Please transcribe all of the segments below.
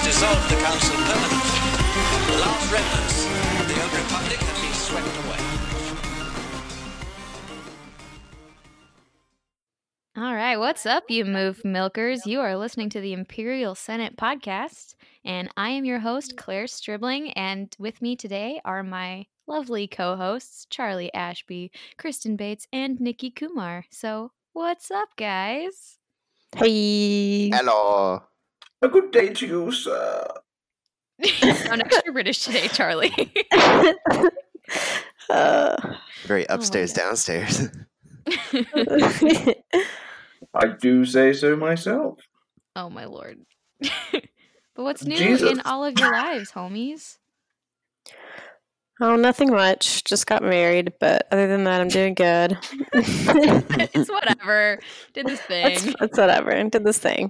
dissolved the council permanently. The last remnants of the old republic have been swept away. All right, what's up, you move milkers? You are listening to the Imperial Senate podcast, and I am your host, Claire Stribling, and with me today are my lovely co-hosts, Charlie Ashby, Kristen Bates, and Nikki Kumar. So, what's up, guys? Hey. Hello. A good day to you, sir. You sound extra British today, Charlie. Very upstairs, downstairs. I do say so myself. Oh, my lord. But what's new Jesus. in all of your lives, homies? Oh, nothing much. Just got married, but other than that, I'm doing good. It's whatever. Did this thing. It's whatever. Did this thing.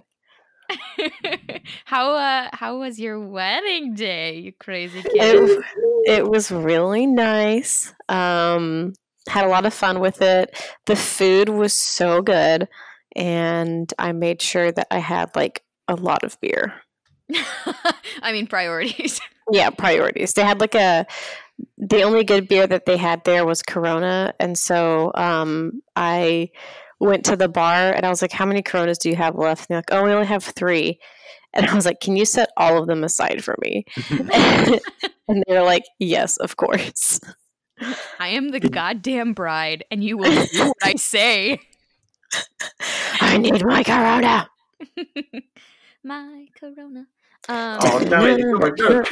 How was your wedding day, you crazy kid? It was really nice. Had a lot of fun with it. The food was so good, and I made sure that I had like a lot of beer. I mean, priorities. Yeah, priorities. They had the only good beer that they had there was Corona, and so I went to the bar and I was like, "How many Coronas do you have left?" And they're like, "Oh, we only have 3." And I was like, "Can you set all of them aside for me?" And they were like, "Yes, of course." I am the goddamn bride, and you will do what I say. I need my Corona. My Corona. Oh, no, it's not a joke.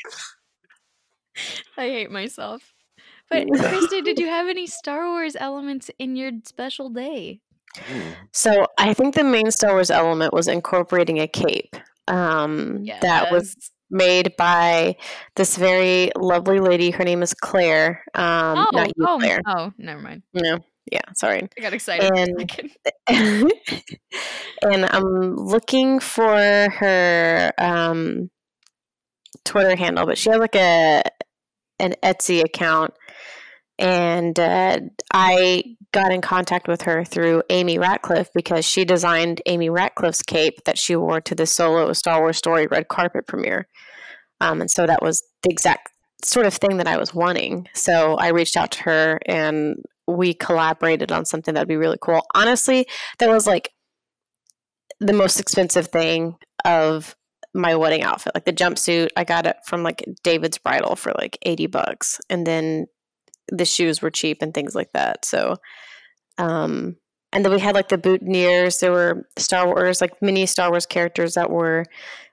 I hate myself. But Kristen, did you have any Star Wars elements in your special day? So I think the main Star Wars element was incorporating a cape. That was made by this very lovely lady. Her name is Claire. Not you, Claire. Oh, never mind. No, yeah, sorry. I got excited. And I'm looking for her Twitter handle, but she has like an Etsy account, and I got in contact with her through Amy Ratcliffe because she designed Amy Ratcliffe's cape that she wore to the Solo Star Wars Story red carpet premiere. And so that was the exact sort of thing that I was wanting. So I reached out to her and we collaborated on something that'd be really cool. Honestly, that was like the most expensive thing of my wedding outfit. Like the jumpsuit, I got it from like David's Bridal for like $80. And then the shoes were cheap and things like that. So, and then we had like the boutonnieres. There were Star Wars, like mini Star Wars characters that were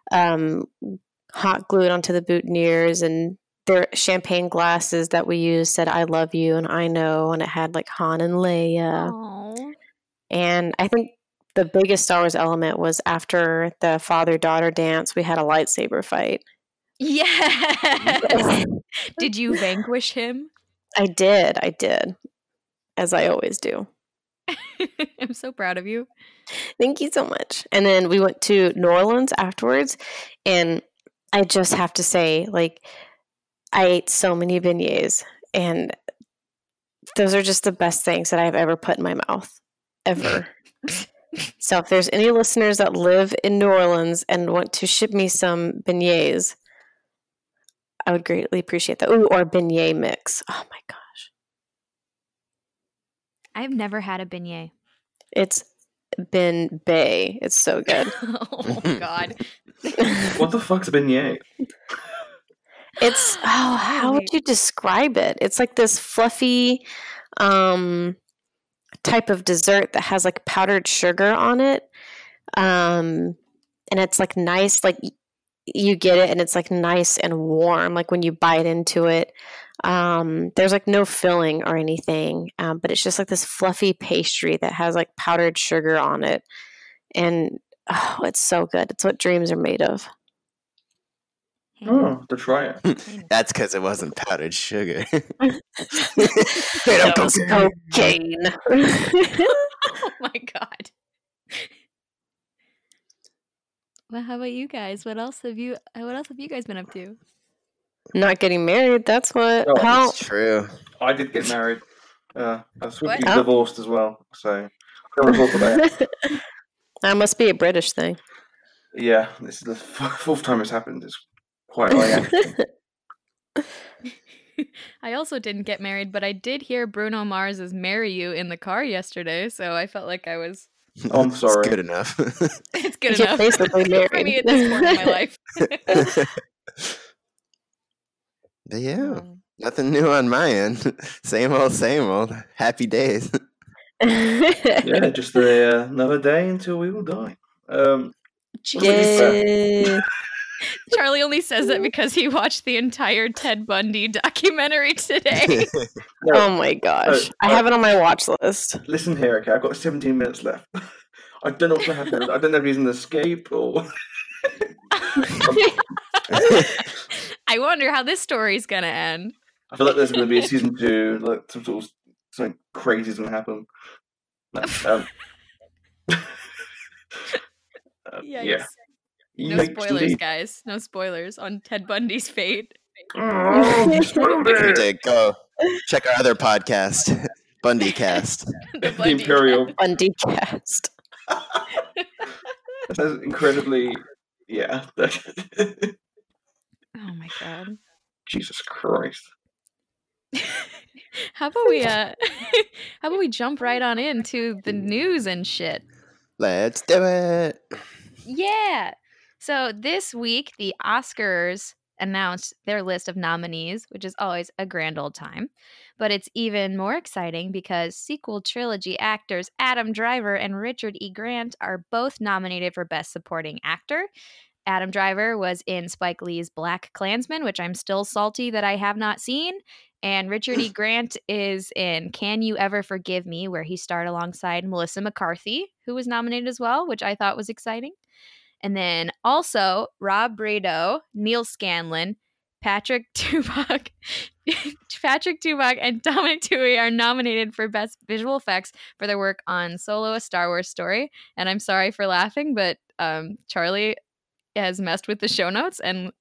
hot glued onto the boutonnieres, and their champagne glasses that we used said "I love you" and "I know," and it had like Han and Leia. Aww. And I think the biggest Star Wars element was after the father-daughter dance, we had a lightsaber fight. Yes. Did you vanquish him? I did, as I always do. I'm so proud of you. Thank you so much. And then we went to New Orleans afterwards, and I just have to say, like, I ate so many beignets, and those are just the best things that I've ever put in my mouth, ever. So if there's any listeners that live in New Orleans and want to ship me some beignets, I would greatly appreciate that. Ooh, or beignet mix. Oh my gosh. I've never had a beignet. It's been bay. It's so good. Oh, God. What the fuck's a beignet? It's, how would you describe it? It's like this fluffy type of dessert that has like powdered sugar on it. And it's like nice, like you get it and it's like nice and warm, like when you bite into it. There's like no filling or anything, but it's just like this fluffy pastry that has like powdered sugar on it. And it's so good. It's what dreams are made of. Oh, to try it. That's because it wasn't powdered sugar. That was cocaine. Oh my God. Well, how about you guys? What else have you guys been up to? Not getting married. That's what. Oh, how? That's true. I did get married. I was swiftly What? divorced as well, so I don't want to talk about it. That must be a British thing. Yeah, this is the fourth time it's happened. It's quite eye-catching. I also didn't get married, but I did hear Bruno Mars's "Marry You" in the car yesterday, so I felt like I was. Oh, I'm sorry. It's good enough. It's good You're enough basically for married. me at this point in my life. But yeah, nothing new on my end. Same old. Happy days. Yeah, just another day until we will die. Jesus. Charlie only says that because he watched the entire Ted Bundy documentary today. No, Oh my gosh. I have it on my watch list. listen here, okay, I've got 17 minutes left. I don't know what's going to happen. I don't know if he's an escape or... I wonder how this story's gonna end. I feel like there's going to be a season 2, like something crazy is going to happen. Yeah. No Yikes, spoilers, indeed. guys. No spoilers on Ted Bundy's fate. You did go check our other podcast, Bundy Cast. The The Imperial. Bundy cast. That's incredibly... Yeah. Oh my god. Jesus Christ. How about we jump right on into the news and shit? Let's do it. Yeah. So this week the Oscars announced their list of nominees, which is always a grand old time. But it's even more exciting because sequel trilogy actors Adam Driver and Richard E. Grant are both nominated for Best Supporting Actor. Adam Driver was in Spike Lee's Black Klansman, which I'm still salty that I have not seen. And Richard E. Grant is in Can You Ever Forgive Me, where he starred alongside Melissa McCarthy, who was nominated as well, which I thought was exciting. And then also Rob Brado, Neil Scanlon, Patrick Tubach, and Dominic Tui are nominated for Best Visual Effects for their work on Solo: A Star Wars Story. And I'm sorry for laughing, but Charlie has messed with the show notes, and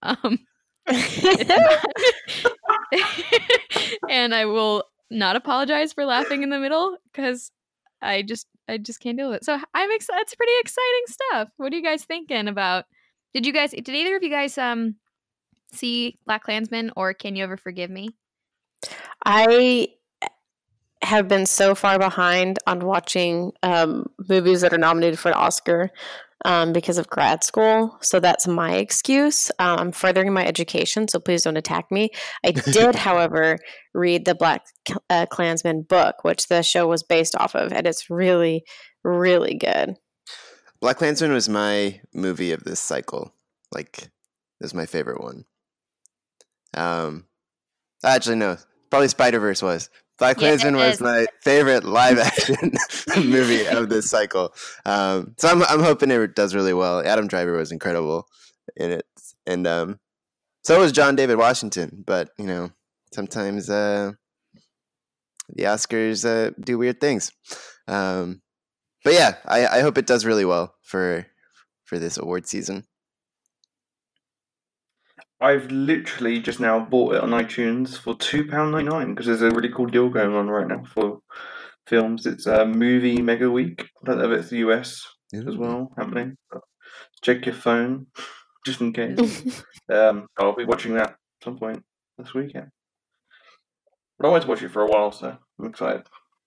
and I will not apologize for laughing in the middle because I just can't deal with it. So I'm excited. It's pretty exciting stuff. What are you guys thinking about? Did either of you guys see Black Klansman or Can You Ever Forgive Me? I have been so far behind on watching movies that are nominated for an Oscar because of grad school. So that's my excuse. I'm furthering my education, so please don't attack me. I did, however, read the Black Klansman book, which the show was based off of, and it's really, really good. Black Klansman was my movie of this cycle. Like, it was my favorite one. Actually, no. Probably Spider-Verse was. Black Klansman was my favorite live-action movie of this cycle. So I'm hoping it does really well. Adam Driver was incredible in it, and so was John David Washington. But sometimes the Oscars do weird things. But yeah, I hope it does really well for this award season. I've literally just now bought it on iTunes for £2.99 because there's a really cool deal going on right now for films. It's a movie mega week. I don't know if it's the US as well happening. But check your phone just in case. I'll be watching that at some point this weekend. But I wanted to watch it for a while, so I'm excited.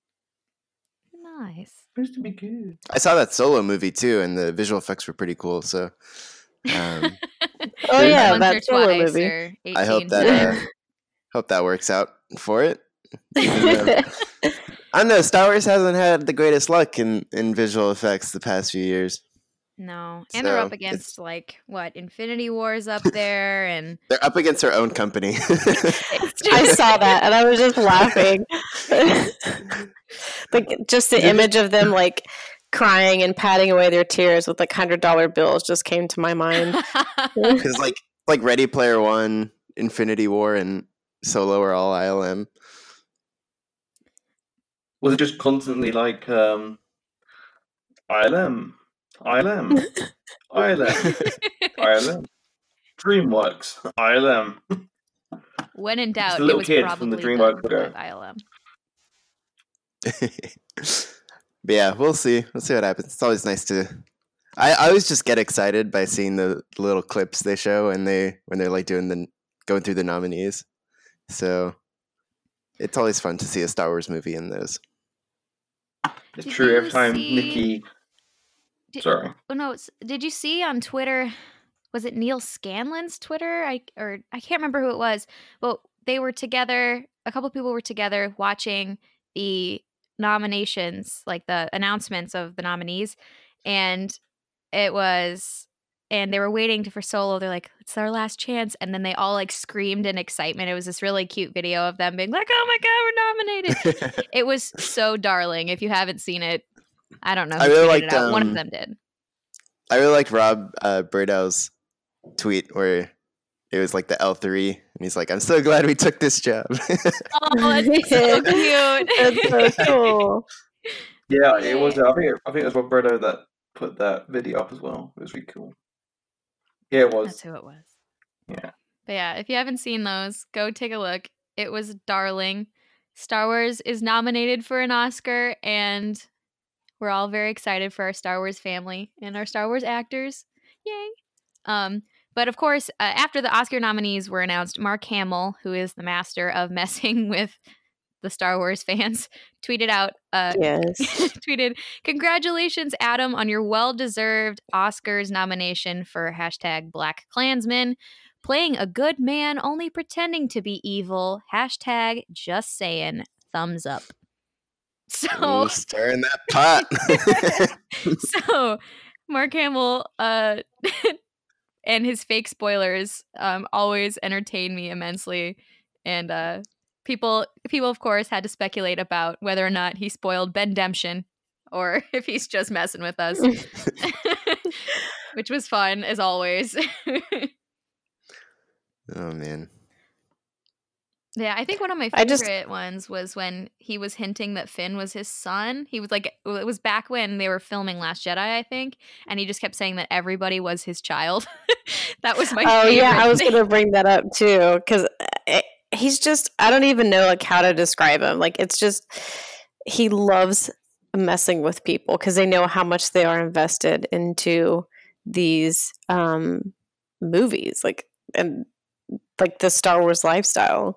Nice. Supposed to be good. I saw that Solo movie too, and the visual effects were pretty cool. So. Oh yeah, Once that or Solo twice movie. or 18. I hope that works out for it. I don't know. Star Wars hasn't had the greatest luck in visual effects the past few years. No, and they're up against Infinity War's up there, and they're up against their own company. I saw that, and I was just laughing. Just the image of them crying and patting away their tears with $100 bills just came to my mind. Because like Ready Player One, Infinity War, and Solo are all ILM. Was it just constantly ILM, DreamWorks, ILM? When in doubt, little it was kid probably from the DreamWorks the logo. ILM. But yeah, we'll see. We'll see what happens. It's always nice to I always just get excited by seeing the little clips they show when they're like going through the nominees. So it's always fun to see a Star Wars movie in those. It's Did true. you Every time see- Nikki. Sorry. Oh no! Did you see on Twitter? Was it Neil Scanlon's Twitter? I can't remember who it was. But they were together. A couple people were together watching the nominations, like the announcements of the nominees, and they were waiting for Solo. They're like, "It's our last chance," and then they all like screamed in excitement. It was this really cute video of them being like, "Oh my god, we're nominated!" It was so darling. If you haven't seen it, I don't know. Who I really tweeted liked, it out. One of them did. I really liked Rob Bradow's tweet where it was like the L3, and he's like, "I'm so glad we took this job." Oh, it's so cute. That's so cool. Yeah, it was. I think it was Rob Bredo that put that video up as well. It was really cool. Yeah, it was. That's who it was. Yeah. But yeah, if you haven't seen those, go take a look. It was darling. Star Wars is nominated for an Oscar, and we're all very excited for our Star Wars family and our Star Wars actors. Yay! But of course, after the Oscar nominees were announced, Mark Hamill, who is the master of messing with the Star Wars fans, tweeted out, Yes. tweeted, "Congratulations, Adam, on your well-deserved Oscars nomination for #BlackKlansman. Playing a good man, only pretending to be evil. #just saying. Thumbs up." So, Ooh, stirring that pot. so Mark Hamill and his fake spoilers always entertain me immensely, and people of course had to speculate about whether or not he spoiled Ben Demption or if he's just messing with us, which was fun as always. Oh man. Yeah, I think one of my I just- favorite ones was when he was hinting that Finn was his son. He was like, it was back when they were filming Last Jedi, I think, and he just kept saying that everybody was his child. That was my Oh favorite yeah, I was thing. gonna bring that up too because he's just I don't even know like how to describe him. Like it's just he loves messing with people because they know how much they are invested into these movies, like and like the Star Wars lifestyle.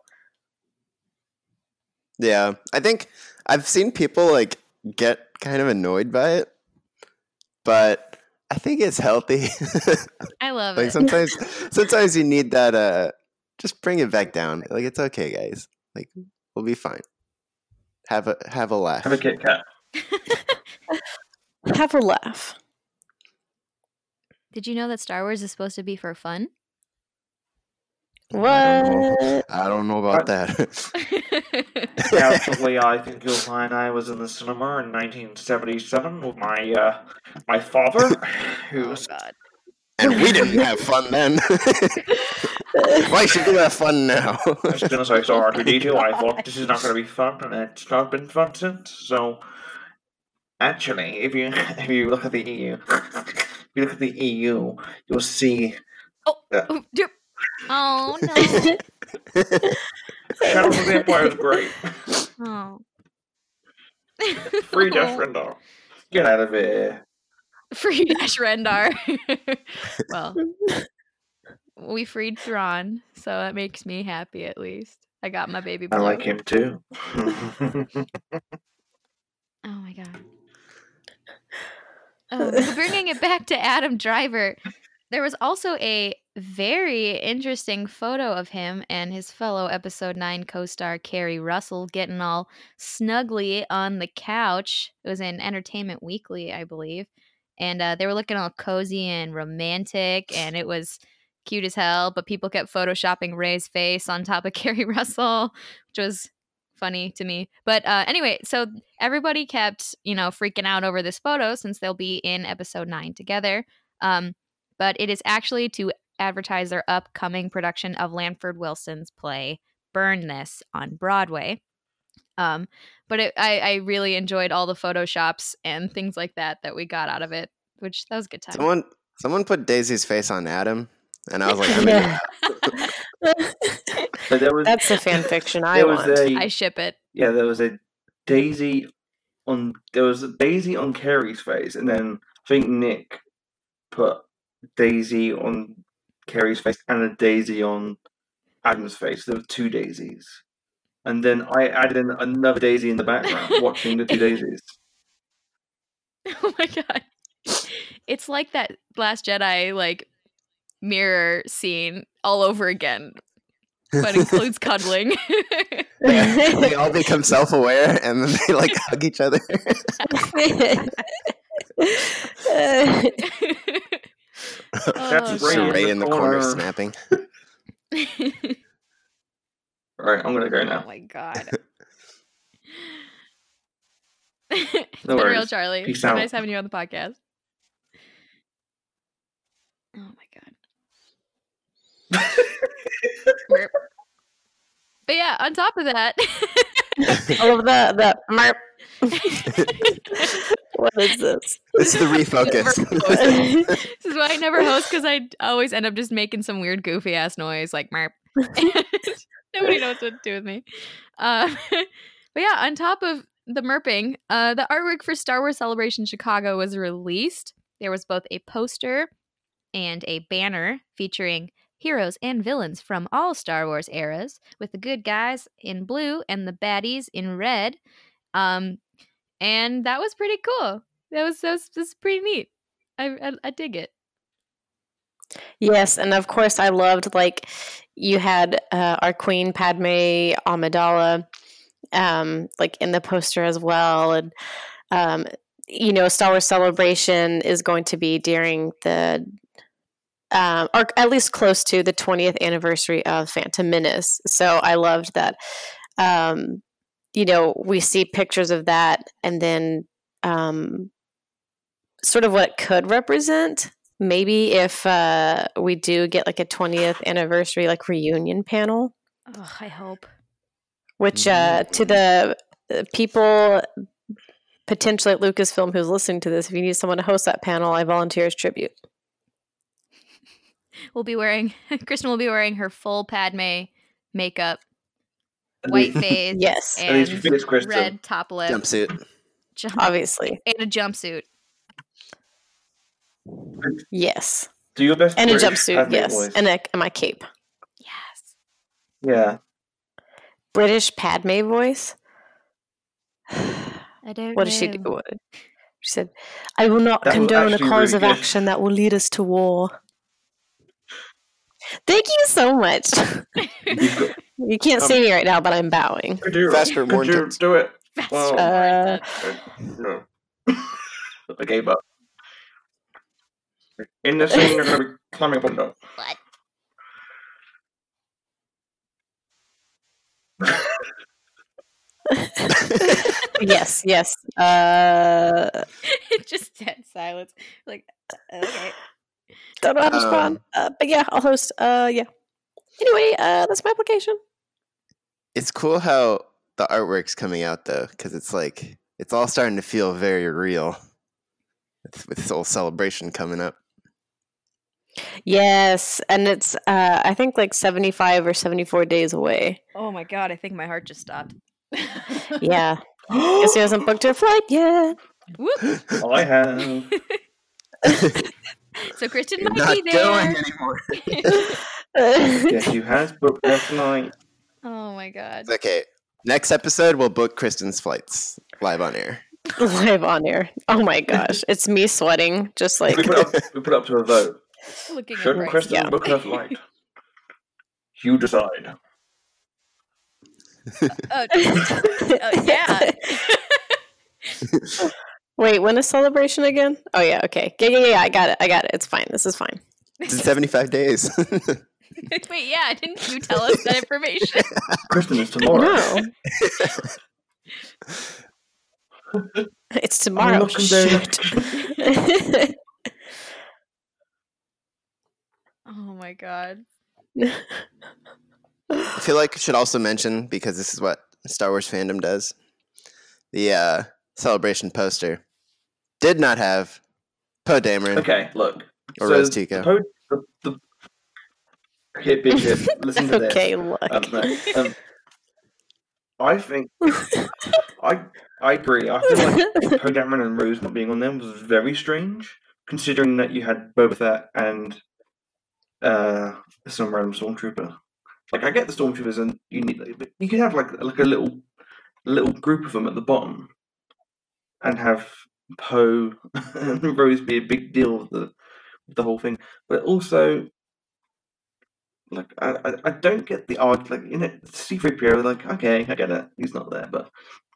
Yeah, I think I've seen people like get kind of annoyed by it, but I think it's healthy. I love Like it. sometimes you need that. Just bring it back down. Like it's okay, guys. Like we'll be fine. Have a laugh. Have a Kit Kat. Have a laugh. Did you know that Star Wars is supposed to be for fun? What? I don't know about that. Actually, I think you'll find I was in the cinema in 1977 with my my father, who was God. And we didn't have fun then. Why should we have fun now? as soon as I saw R2-D2, I thought this is not going to be fun, and it's not been fun since. So, actually, if you look at the EU, you'll see. Oh, dear. Oh no. Shadow of the Empire is great. Oh. Free Dash Rendar. Get out of here. Free Dash Rendar. Well, we freed Thrawn, so that makes me happy at least. I got my baby I boy. like him too. Oh my god. Oh, bringing it back to Adam Driver, there was also a very interesting photo of him and his fellow Episode 9 co-star Kerry Russell getting all snugly on the couch. It was in Entertainment Weekly, I believe. And they were looking all cozy and romantic, and it was cute as hell, but people kept photoshopping Rey's face on top of Kerry Russell, which was funny to me. But anyway, so everybody kept, freaking out over this photo since they'll be in Episode 9 together. But it is actually to advertise their upcoming production of Lanford Wilson's play Burn This on Broadway. But I really enjoyed all the photoshops and things like that we got out of it, which that was a good time. Someone put Daisy's face on Adam, and I was like, I'm Yeah. But That's the fan fiction I there was want. I ship it. Yeah, there was a Daisy on Carrie's face, and then I think Nick put Daisy on Carrie's face and a daisy on Adam's face. There were 2 daisies. And then I added in another daisy in the background, watching the 2 daisies. Oh my god. It's like that Last Jedi, like, mirror scene all over again. But includes cuddling. They all become self-aware and then they like hug each other. That's Ray in the corner snapping. Alright, I'm gonna go now. Oh my god. No It's been worries. real, Charlie. Peace It's so out. nice having you on the podcast. Oh my god. Merp. But yeah, on top of that, All of the merp. What is this? This is the refocus. this is why I never host, because I always end up just making some weird goofy ass noise like merp. Nobody knows what to do with me. But yeah, on top of the merping, the artwork for Star Wars Celebration Chicago was released. There was both a poster and a banner featuring heroes and villains from all Star Wars eras, with the good guys in blue and the baddies in red. And that was pretty cool. That was pretty neat. I dig it. Yes, and of course I loved, like, you had our Queen Padme Amidala like in the poster as well, and you know, Star Wars Celebration is going to be during the or at least close to the 20th anniversary of Phantom Menace. So I loved that. You know, we see pictures of that, and then sort of what it could represent. Maybe if we do get like a 20th anniversary like reunion panel, Oh, I hope. which to the people potentially at Lucasfilm who's listening to this, if you need someone to host that panel, I volunteer as tribute. We'll be wearing Kristen will be wearing her full Padme makeup, white face, Yes, At least you and think it's Kristen. red top lip, Jumpsuit. obviously. and a jumpsuit. Yes. Do your best And a British jumpsuit, Padme yes. voice. And my cape. Yes. Yeah. British Padme voice. I don't What know. did she do? She said, I will not That was condone a actually course really of good. action that will lead us to war. Thank you so much. You've got, You can't see me right now, but I'm bowing. could you, Faster, more could you intense. do it? Faster, Well, more intense. No. I gave up. In the scene, you're going to be climbing a window. What? Yes. Just dead silence. Like, okay. Don't know how to respond. But yeah, I'll host. Yeah. Anyway, that's my application. It's cool how the artwork's coming out though, because it's like it's all starting to feel very real. With this whole celebration coming up. Yes, and it's I think like 75 or 74 days away. Oh my god, I think my heart just stopped. Yeah. Guess he hasn't booked her flight yet. Whoop. I have. So Kristen You're might not be there. going anymore. Yes, you has booked her tonight. Oh my god. It's okay. Next episode, we'll book Kristen's flights live on air. Live on air. Oh my gosh. It's me sweating, just like We put it up to a vote. Looking at Shouldn't Bryce. Kristen Yeah. book her flight? You decide. Yeah. Wait, when is celebration again? Oh yeah, okay. Yeah, I got it. It's fine. This is fine. It's in 75 days. Wait, yeah, didn't you tell us that information? Kristen is tomorrow. No. It's tomorrow. not condemned. Shit. Oh my god. I feel like I should also mention, because this is what Star Wars fandom does, the celebration poster did not have Poe Dameron Okay, look. or Rose Tico. Big hit. Listen to Okay, this. look. No, I think I agree. I feel like Poe Dameron and Rose not being on them was very strange. considering that you had Boba Fett and some random stormtrooper. Like, I get the stormtroopers, and you need, but you could have like a little group of them at the bottom, and have Poe and Rose be a big deal of the whole thing. But also, like, I don't get the odd, like, C-3PO, like, okay, I get it, he's not there, but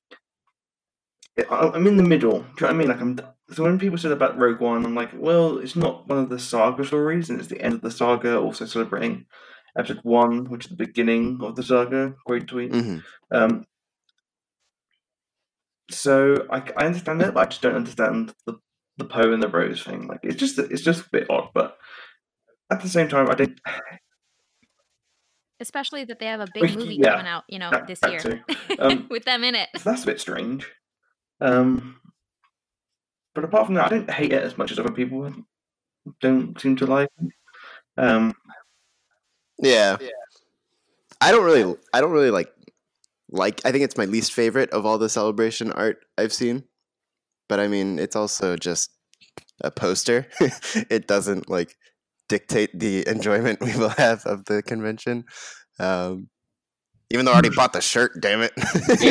I'm in the middle. Do you know what I mean? Like, so when people said about Rogue One, I'm like, well, it's not one of the saga stories, and it's the end of the saga, also celebrating Episode 1, which is the beginning of the saga. Great tweet. Mm-hmm. So I understand it, but I just don't understand the Poe and the Rose thing. Like, it's just a bit odd, but at the same time, I don't. Especially that they have a big movie coming out, this year with them in it. So that's a bit strange. But apart from that, I don't hate it as much as other people don't seem to like. Yeah. I don't really like. I think it's my least favorite of all the Celebration art I've seen. But I mean, it's also just a poster. It doesn't like dictate the enjoyment we will have of the convention. Even though I already bought the shirt, damn it.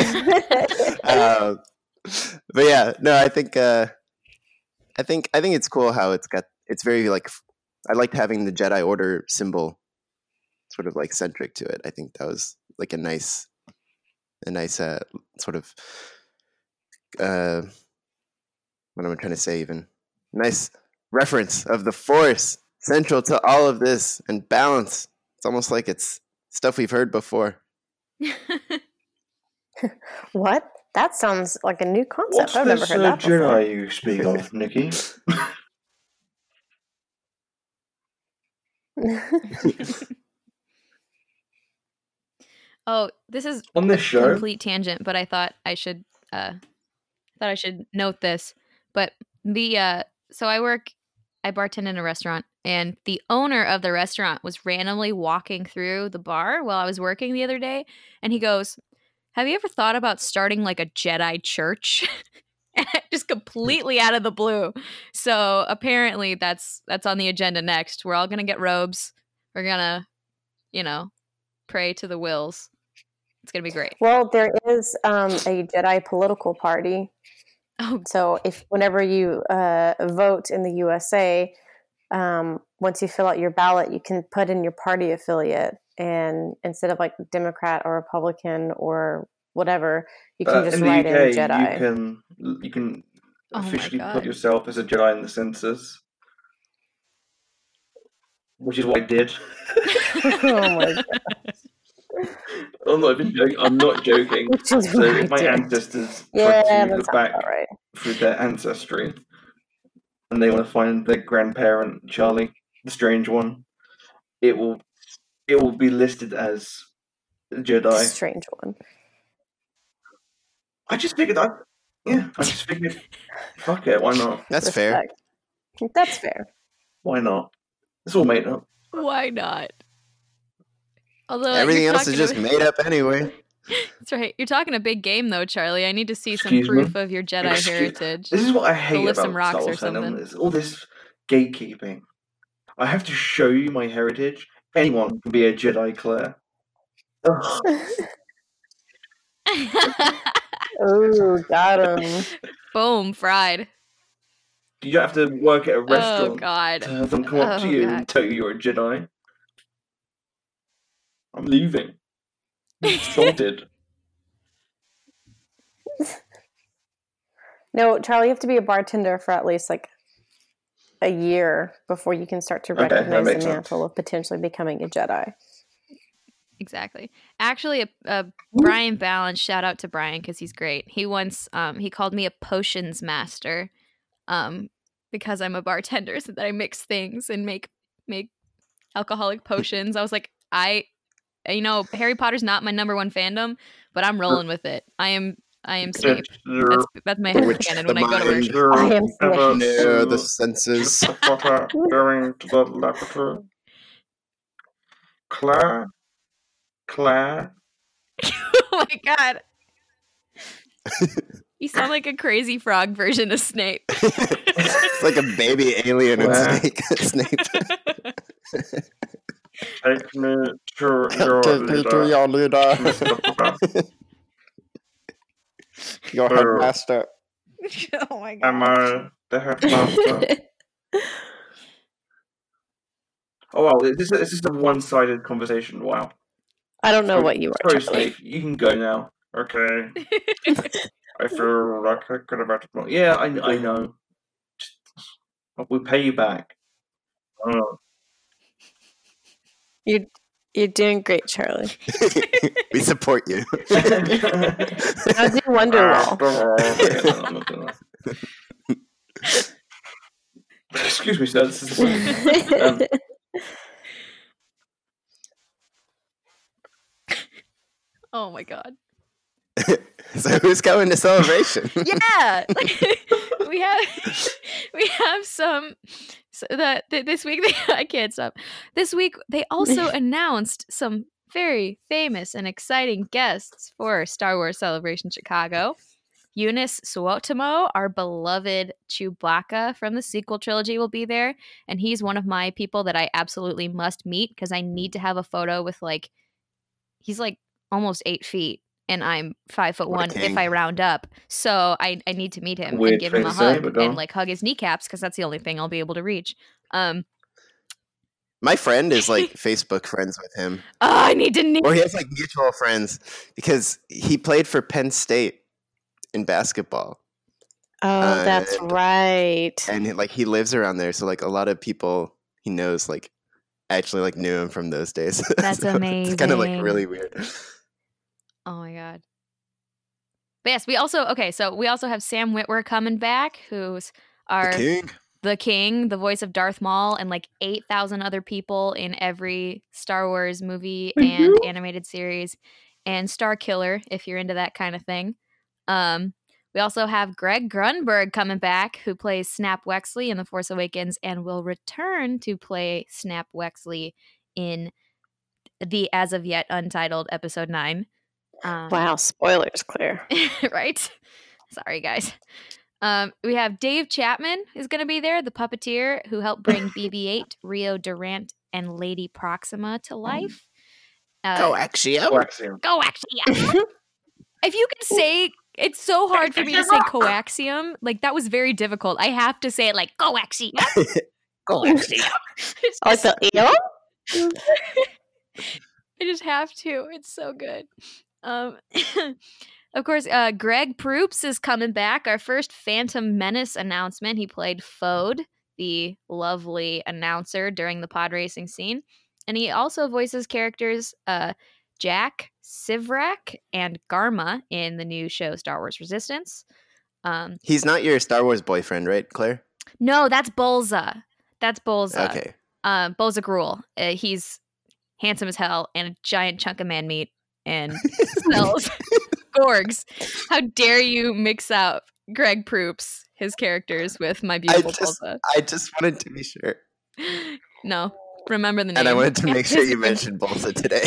But yeah, no, I think it's cool how it's very like, I liked having the Jedi Order symbol sort of like centric to it. I think that was like a nice sort of what am I trying to say, even nice reference of the Force central to all of this and balance. It's almost like it's stuff we've heard before. What? That sounds like a new concept. What's I've never heard that before. Jedi you speak of, Nikki? Oh, this is on this show. Complete tangent, but I thought I should note this. But so I bartend in a restaurant, and the owner of the restaurant was randomly walking through the bar while I was working the other day, and he goes, "Have you ever thought about starting like a Jedi church?" Just completely out of the blue. So apparently that's on the agenda next. We're all gonna get robes. We're gonna, pray to the Wills. It's gonna be great. Well, there is a Jedi political party. Oh. So whenever you vote in the USA, once you fill out your ballot, you can put in your party affiliate, and instead of like Democrat or Republican or whatever, you can just write in Jedi. You can officially put yourself as a Jedi in the census, which is what I did. Oh my god. I'm not even joking. I'm not joking. So if my ancestors try to go back through their ancestry, and they want to find their grandparent Charlie, the strange one, it will be listed as Jedi. Strange one. I just figured fuck it, why not? That's fair. That's fair. Why not? It's all made up. Why not? Although everything else is just made up anyway. That's right. You're talking a big game, though, Charlie. I need to see some proof of your Jedi heritage. This is what I hate about some rocks Star Wars or something. Is all this gatekeeping. I have to show you my heritage. Anyone can be a Jedi, Claire. Oh, got him. Boom, fried. You don't have to work at a restaurant. Oh, God. To have them come up to you and tell you you're a Jedi. I'm leaving. Sorted. No, Charlie, you have to be a bartender for at least like a year before you can start to recognize the mantle of potentially becoming a Jedi. Exactly. Actually, Brian Balance, shout out to Brian because he's great. He once he called me a potions master because I'm a bartender, so that I mix things and make alcoholic potions. I was like, Harry Potter's not my number one fandom, but I'm rolling with it. I am safe. That's my headcanon when I go to work. I am safe. The senses. Going to the laboratory. Claire. Oh my god. You sound like a crazy frog version of Snape. It's like a baby alien and Wow. Snape. Take me to your leader, Mr. Professor. Your headmaster. Oh my Am I the headmaster? Oh wow, this is a one-sided conversation. Wow. I don't know what you are, Sorry, Charlie. Snape. You can go now. Okay. I feel like I could have acted more. Yeah, I know. We'll pay you back. You're doing great, Charlie. We support you. Now do Wonderwall. Excuse me, sir. This is Oh my god. So who's going to Celebration? Yeah. we have some this week I can't stop. This week they also announced some very famous and exciting guests for Star Wars Celebration Chicago. Eunice Suotamo, our beloved Chewbacca from the sequel trilogy, will be there, and he's one of my people that I absolutely must meet because I need to have a photo with he's like almost 8 feet and I'm 5'1" if I round up. So I need to meet him and give him a hug and hug his kneecaps because that's the only thing I'll be able to reach. My friend is Facebook friends with him. Oh, I need to Or he has mutual friends because he played for Penn State in basketball. Oh, that's right. And he lives around there, so a lot of people he knows actually knew him from those days. That's so amazing. It's kind of really weird. Oh my god. But yes, we also have Sam Witwer coming back, who's the king, the voice of Darth Maul, and 8,000 other people in every Star Wars movie and animated series, and Star Killer if you're into that kind of thing. We also have Greg Grunberg coming back, who plays Snap Wexley in The Force Awakens and will return to play Snap Wexley in the as of yet untitled Episode 9. Wow, spoilers, Claire. Right? Sorry, guys. We have Dave Chapman is going to be there, the puppeteer who helped bring BB-8, Rio Durant, and Lady Proxima to life. Coaxium. Coaxium. If you can say, it's so hard for me to say coaxium. That was very difficult. I have to say it coaxium. Coaxium. Like the eel? I just have to. It's so good. Of course, Greg Proops is coming back. Our first Phantom Menace announcement. He played Fode, the lovely announcer during the pod racing scene. And he also voices characters Jack, Sivrak, and Garma in the new show Star Wars Resistance. He's not your Star Wars boyfriend, right, Claire? No, that's Bolza. Okay. Bolza Gruul. He's handsome as hell and a giant chunk of man meat and smells gorgs. How dare you mix up Greg Proops, his characters, with my beautiful Bolza? I just wanted to be sure. No. Remember the name. And I wanted to make sure you mentioned Bolza today.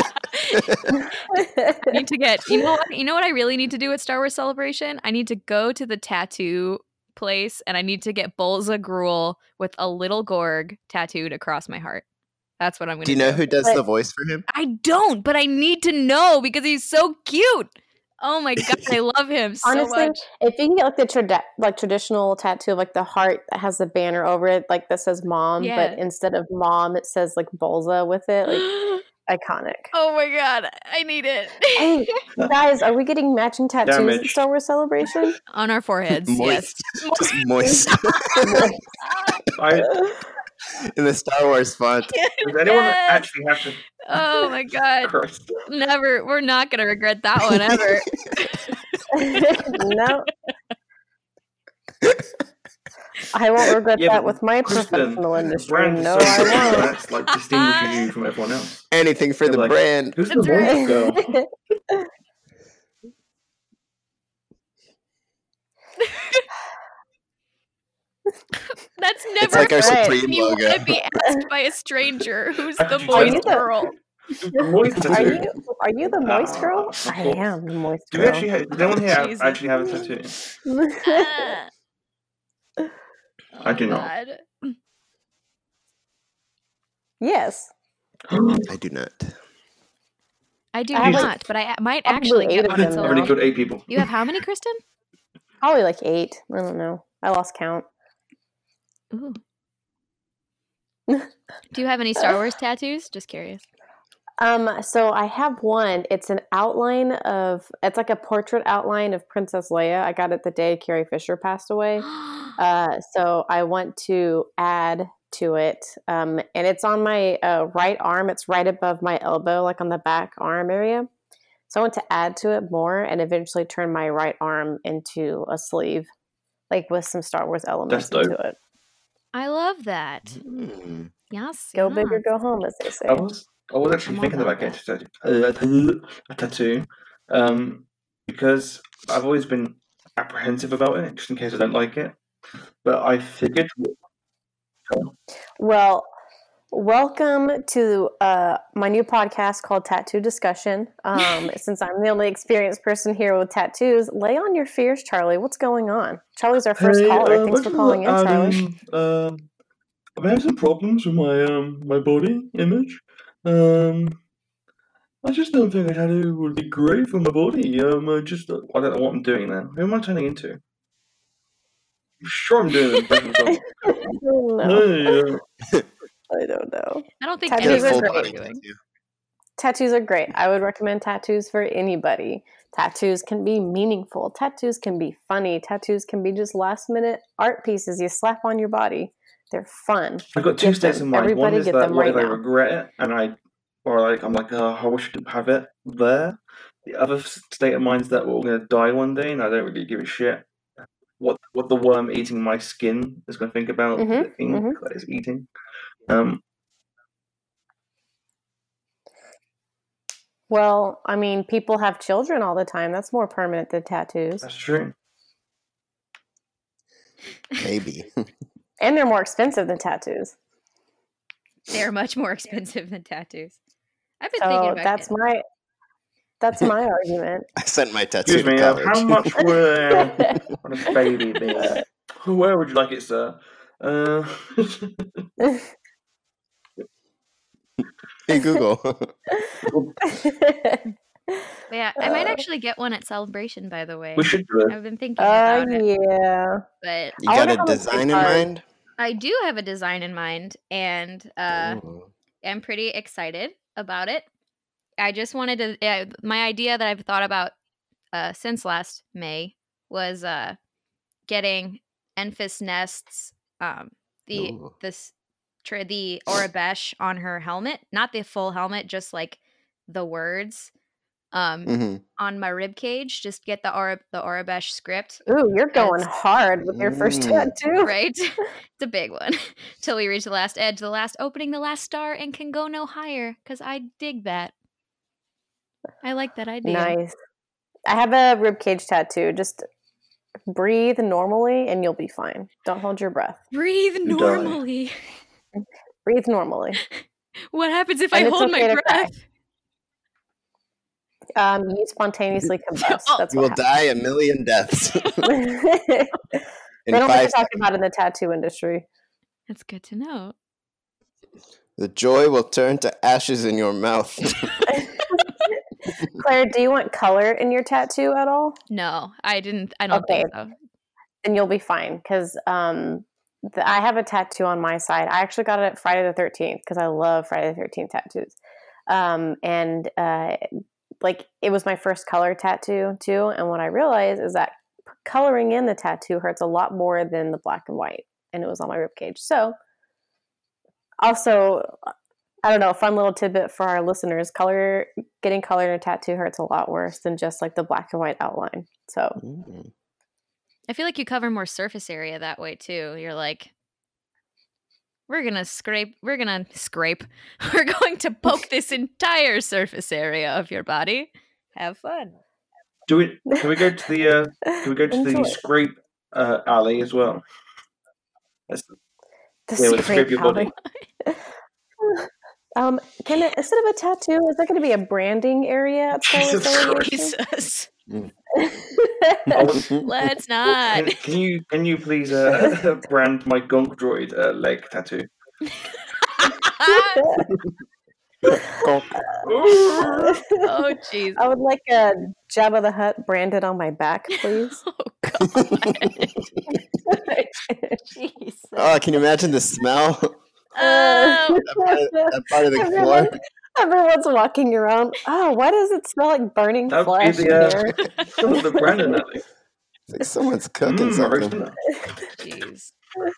I need to get, you know what I really need to do at Star Wars Celebration? I need to go to the tattoo place and I need to get Bolza Gruul with a little Gorg tattooed across my heart. That's what I'm going to do. Do you know who does the voice for him? I don't, but I need to know because he's so cute. Oh my god, I love him so Honestly, much. if you can get the traditional tattoo of the heart that has the banner over it, that says mom, but instead of mom, it says Bolza with it, iconic. Oh my god, I need it. Hey, guys, are we getting matching tattoos at Star Wars Celebration? On our foreheads, moist. Yes. Just moist. In the Star Wars font. Does anyone actually have to? Oh my god. Never. We're not going to regret that one ever. No. I won't regret that with my professional industry. No, I won't. That's distinguishing you from everyone else. Anything for the brand. Who's the voice girl? That's never it's our Supreme you logo. want to be asked by a stranger who's the voice girl. A moist tattoo. Are you the moist girl? Of I course. am the moist Do girl. we actually does anyone here Jesus. actually have a tattoo? I do not. God. Yes. I do not. I do I have, not, but I might probably actually 8 get of one them until I've already now. killed 8 people. You have how many, Kristen? Probably like 8. I don't know. I lost count. Ooh. Do you have any Star Wars tattoos? Just curious. So I have one. It's an outline of. It's like a portrait outline of Princess Leia. I got it the day Carrie Fisher passed away. So I want to add to it, and it's on my right arm. It's right above my elbow, like on the back arm area. So I want to add to it more, and eventually turn my right arm into a sleeve, like with some Star Wars elements That's into dope. it. I love that. Mm. Yes. Go big or yes. go home, as they say. I was actually I'm all thinking about about getting a tattoo, because I've always been apprehensive about it, just in case I don't like it. But I figured, Well, welcome to my new podcast called Tattoo Discussion. Since I'm the only experienced person here with tattoos, lay on your fears, Charlie. What's going on? Charlie's our first caller. Thanks for calling in, Charlie. I've been having some problems with my body image. I just don't think a tattoo would be great for my body. I don't know what I'm doing now. Who am I turning into? I'm sure I'm doing it. No, I don't know. I don't think Tattoos Get a are full anyone's great. body doing. tattoo. Tattoos are great. I would recommend tattoos for anybody. Tattoos can be meaningful. Tattoos can be funny. Tattoos can be just last minute art pieces you slap on your body. They're fun. I've got 2 Get states them. in mind. One Everybody is get that them what right if I now. regret it and I'm like, oh, I wish I didn't have it there. The other state of mind is that we're going to die one day, and I don't really give a shit what the worm eating my skin is going to think about the ink that it's eating. Well, I mean, people have children all the time. That's more permanent than tattoos. That's true. Maybe. And they're more expensive than tattoos. They're much more expensive than tattoos. I've been thinking So about that's my argument. I sent my tattoo Excuse to me, college. how much would a baby be? Where would you like it, sir? Hey, Google. Yeah, I might actually get one at Celebration, by the way. We should do it. I've been thinking about it, Yeah. but You I got wonder a how much design they in charge. mind? I do have a design in mind, and Ooh. I'm pretty excited about it. I just wanted to. My idea that I've thought about since last May was getting Enfys Nest's the Ooh. the Aurebesh on her helmet, not the full helmet, just like the words Mhm. on my rib cage. Just get the Aurebesh script. Ooh, you're going As- hard with your first Mm. tattoo. Right? It's a big one. Till we reach the last edge, the last opening, the last star, and can go no higher. Because I dig that. I like that idea. Nice. I have a ribcage tattoo. Just breathe normally and you'll be fine. Don't hold your breath. Breathe die. normally. Breathe normally. What happens if And I it's hold okay my to cry. breath? You spontaneously combust. Oh. That's You will what die a million deaths happens. in They don't like 5 to talk about it in the tattoo industry. That's good to know. The joy will turn to ashes in your mouth. Claire, do you want color in your tattoo at all? No, I didn't. I don't think so. Then you'll be fine because I have a tattoo on my side. I actually got it at Friday the 13th because I love Friday the 13th tattoos. Like it was my first color tattoo too. And what I realized is that coloring in the tattoo hurts a lot more than the black and white. And it was on my ribcage. So also, I don't know, fun little tidbit for our listeners. Getting color in a tattoo hurts a lot worse than just like the black and white outline. So Mm. I feel like you cover more surface area that way too. You're like, we're gonna scrape. We're going to poke this entire surface area of your body. Have fun. Can we go to the Enjoy. scrape alley as well? The Yeah, we'll scrape scrape your body. alley. Can it, instead of a tattoo, is there going to be a branding area at Star Wars Jesus Celebration? Jesus. Mm. Let's not. Can you please brand my Gonk Droid leg tattoo? Oh, jeez. I would like a Jabba the Hutt branded on my back, please. Oh, God. Jesus. Oh, can you imagine the smell? Oh, that part of the floor. Everyone's walking around. Oh, why does it smell like burning That would flesh be in here? the Brandon alley. It's like someone's cooking something. jeez.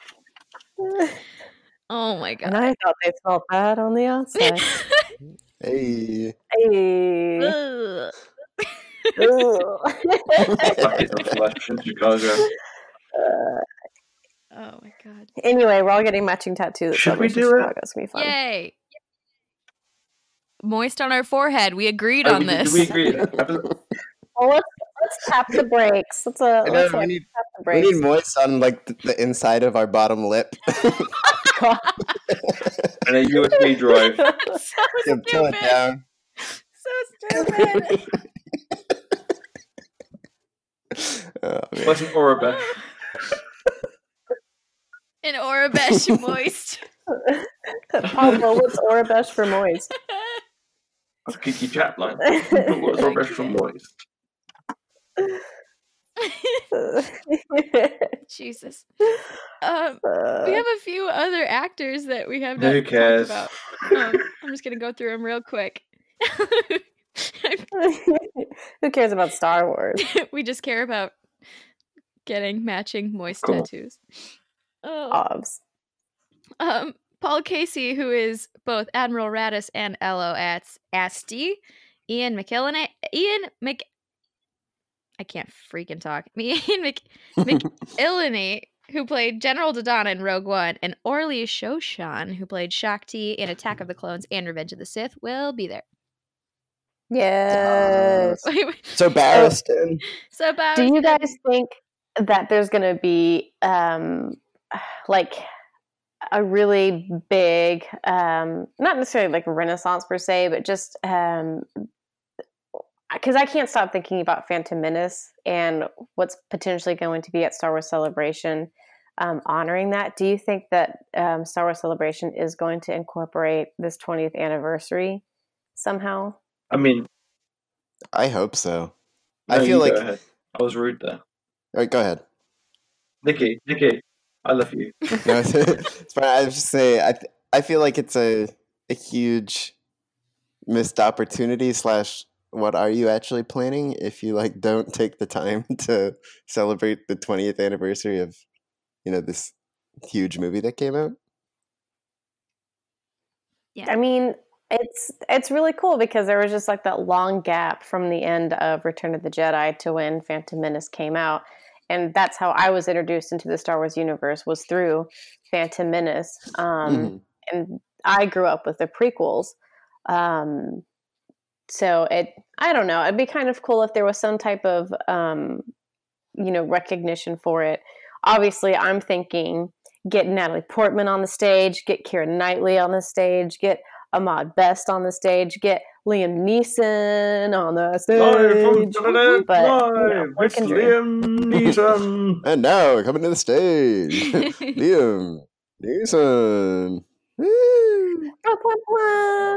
Oh, my And God. I thought they smelled bad on the outside. Hey. Hey. Ugh. Bucket of flesh in Chicago. Oh, my God. Anyway, we're all getting matching tattoos. Should we do it? Chicago. It's gonna be fun. Yay. Moist on our forehead. We agreed Oh, on do this. we agree? Well, let's tap the brakes. Let's I know, tap we the need brakes. moist on like the inside of our bottom lip. And a USB drive. So Yeah, pull it stupid. down. So stupid. Oh, man. What's an Orabesh? An Orabesh moist. Pablo, what's Orabesh for moist? That's a Kiki chat line. What's Orabesh from Moist? Jesus. We have a few other actors that we have not Who cares? talked about. I'm just gonna go through them real quick. Who cares about Star Wars? We just care about getting matching moist Cool. tattoos. Oh. Obs. Paul Casey, who is both Admiral Raddus and Asti, Ian McKellen, I can't freaking talk. Ian McIlhenny, who played General Dodonna in Rogue One, and Orly Shoshan, who played Shakti in Attack of the Clones and Revenge of the Sith, will be there. Yes. So Barristan. So, about Do you guys think that there's going to be like a really big, not necessarily like Renaissance per se, but just because I can't stop thinking about Phantom Menace and what's potentially going to be at Star Wars Celebration, honoring that. Do you think that Star Wars Celebration is going to incorporate this 20th anniversary somehow? I mean, I hope so. no, I feel you like. go ahead. I was rude there. All right, go ahead. Nikki, I love you. No, it's fine. I was just saying. I feel like it's a huge missed opportunity. / what are you actually planning if you like don't take the time to celebrate the 20th anniversary of this huge movie that came out? Yeah. I mean, it's really cool because there was just like that long gap from the end of Return of the Jedi to when Phantom Menace came out. And that's how I was introduced into the Star Wars universe, was through Phantom Menace. And I grew up with the prequels. So I don't know, it'd be kind of cool if there was some type of, recognition for it. Obviously, I'm thinking get Natalie Portman on the stage, get Keira Knightley on the stage, get Ahmad Best on the stage, get Liam Neeson on the stage. Live from Trinidad, But, we it's can dream. Liam Neeson. And now coming to the stage, Liam Neeson. Woo! Blah, blah, blah.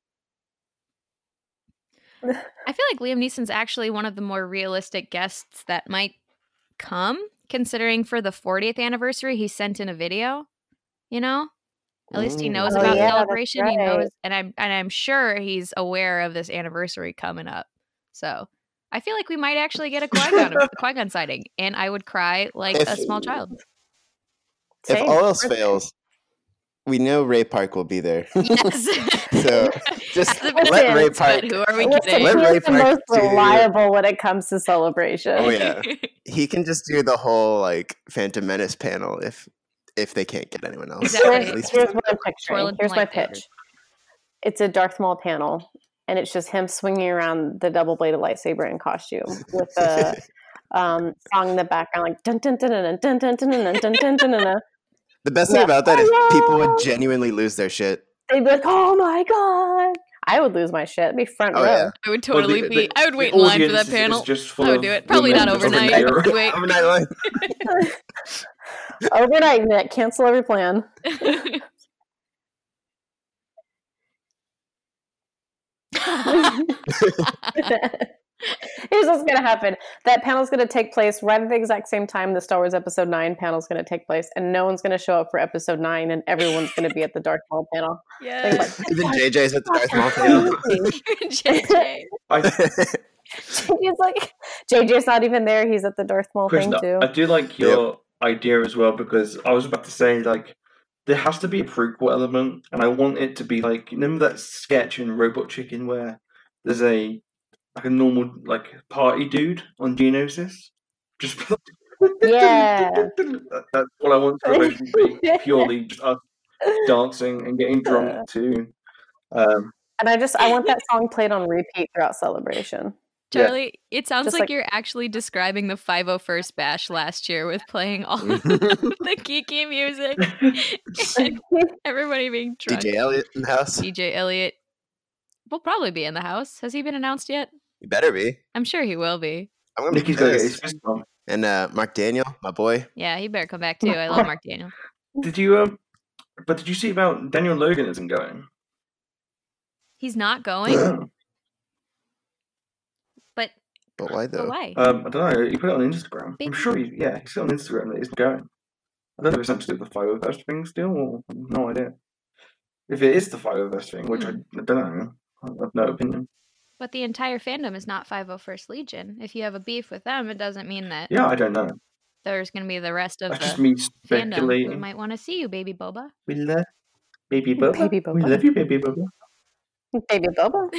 I feel like Liam Neeson's actually one of the more realistic guests that might come, considering for the 40th anniversary he sent in a video, At least he knows Oh, about yeah, that's Celebration. He right. knows, and I'm sure he's aware of this anniversary coming up. So I feel like we might actually get a Qui-Gon sighting, and I would cry like a small child. If Same. all else fails, we know Ray Park will be there. Yes. So just That's a bit let Ray intense, but Park. who are we Listen, kidding? Let he Ray is the Park most do- reliable when it comes to Celebration. Oh yeah, he can just do the whole like Phantom Menace panel if they can't get anyone else. Exactly. At least Here's what I'm picturing. Twirling Here's my lightsabers. pitch. It's a Darth Maul panel, and it's just him swinging around the double-bladed lightsaber in costume with the song in the background, like dun dun dun dun dun dun dun dun dun dun dun dun. The best thing about that is people would genuinely lose their shit. they'd be like, "Oh my god!" I would lose my shit. It'd be front Oh, row. yeah. I would totally Well, be. I would wait the in line for that audience is panel. just full I would of do it. Probably women not just overnight. zero. I'd wait. Overnight line. Overnight, Nick. Cancel every plan. Here's what's going to happen. That panel's going to take place right at the exact same time the Star Wars Episode 9 panel's going to take place, and no one's going to show up for Episode 9, and everyone's going to be at the Darth Maul panel. Yeah. Even JJ's at the Darth Maul panel. JJ. He's like, JJ's not even there. He's at the Darth Maul Chris, thing too. I do like your idea as well, because I was about to say, like, there has to be a prequel element, and I want it to be like, remember that sketch in Robot Chicken where there's a normal like party dude on Geonosis? Just Yeah. That's what I want Celebration to be, purely just us dancing and getting drunk too. And I want that song played on repeat throughout Celebration. Charlie, it sounds Just like like- you're actually describing the 501st Bash last year with playing all the geeky music and everybody being drunk. DJ Elliott in the house. DJ Elliott will probably be in the house. Has he been announced yet? You better be. I'm sure he will be. I'm gonna be Nicky's gonna get his pissed. fist on. And Mark Daniel, my boy. Yeah, he better come back too. I love Mark Daniel. Did you but did you see about Daniel Logan isn't going? He's not going, but But why though? why? I don't know. He put it on Instagram. I'm sure he's on Instagram that he's going. I don't know if it's actually the Fireverse thing still, or no idea. If it is the Fireverse thing, which I don't know, I have no opinion. But the entire fandom is not 501st Legion. If you have a beef with them, it doesn't mean that Yeah, I don't know. there's going to be the rest of That's just the me fandom who speculating. might want to see you, baby Boba. We love Baby Boba. Baby Boba. We love you, Baby Boba. Baby Boba.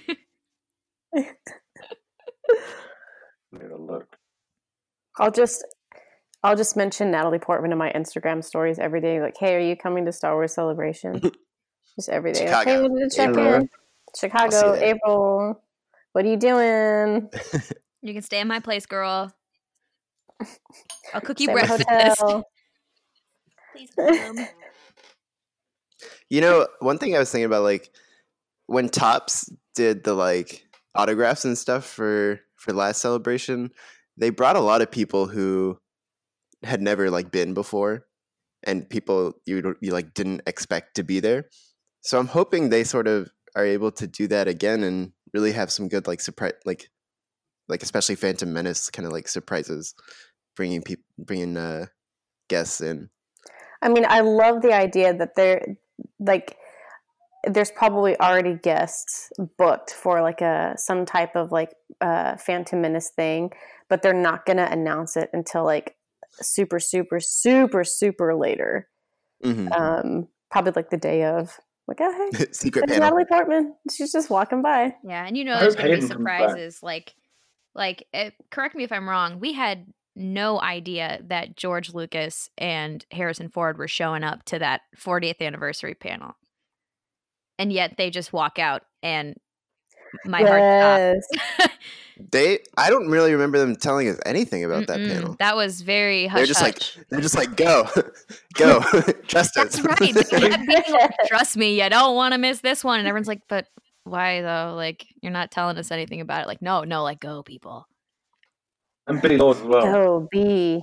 Let a look. I'll just mention Natalie Portman in my Instagram stories every day. Like, hey, are you coming to Star Wars Celebration? Just every day. Like, hey, Chicago. we need to check April. in. Chicago, that. April. What are you doing? You can stay in my place, girl. I'll cook you Stay in the breakfast. hotel. Please come. You know, one thing I was thinking about, like, when Topps did the like autographs and stuff for last Celebration, they brought a lot of people who had never like been before, and people you like didn't expect to be there. So I'm hoping they sort of are able to do that again and really have some good like surprise, like especially Phantom Menace kind of like surprises, bringing guests in. I mean, I love the idea that there's probably already guests booked for like some type of like Phantom Menace thing, but they're not going to announce it until like super, super, super, super later. Mm-hmm. Probably like the day of. Like, oh, hey, Secret there's panel. Natalie Portman. She's just walking by. Yeah, and you know I there's hope going to be Hayden comes back. surprises. Correct me if I'm wrong. We had no idea that George Lucas and Harrison Ford were showing up to that 40th anniversary panel. And yet they just walk out and my heart stopped. I don't really remember them telling us anything about that panel. That was very hush. They're just like, go, go, trust us. That's right. They kept being like, trust me, you don't want to miss this one. And everyone's like, but why though? Like, you're not telling us anything about it. Like, no, like, go, people. And Billy Lord as well. Go B.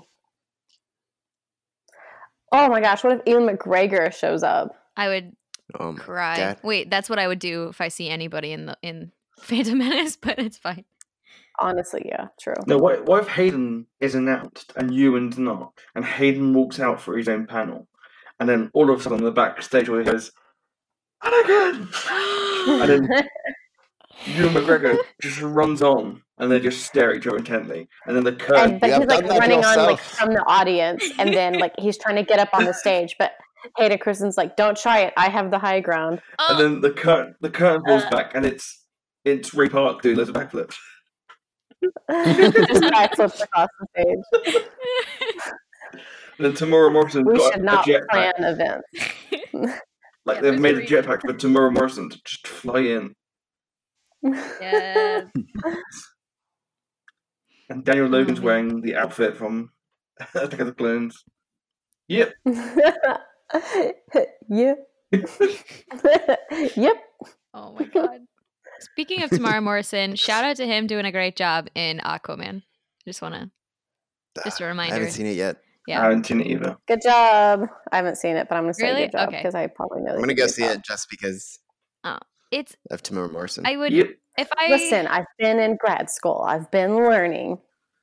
Oh my gosh! What if Ewan McGregor shows up? I would cry. God. Wait, that's what I would do if I see anybody in Phantom Menace, but it's fine. Honestly, yeah, true. No, what if Hayden is announced and Ewan's not, and Hayden walks out for his own panel, and then all of a sudden on the backstage where he goes, Anakin! And then Ewan McGregor just runs on, and they just stare at each other intently, and then the curtain. But You he's have like done that running on like yourself. from the audience, and then like he's trying to get up on the stage, but Hayden Christensen's like, "Don't try it. I have the high ground." And then the curtain pulls back, and it's Ray Park doing loads of backflips. Just backflips across the stage. And then Tamora Morrison We got should a not jetpack. plan events. Like Yeah, they've made a there's a jetpack for Tamora Morrison to just fly in. Yeah. And Daniel Logan's man. wearing the outfit from Attack of the Clones. Yep. Yeah. Yep. Oh my god. Speaking of Tamara Morrison, shout out to him doing a great job in Aquaman. Just a I reminder. haven't seen it yet. I Yeah. haven't seen it either. Good job. I haven't seen it, but I'm going to say Really? good job Okay. because I probably know. I'm gonna go see it just because It's of Tamara Morrison. I would Yep. if I Listen, I've been in grad school. I've been learning.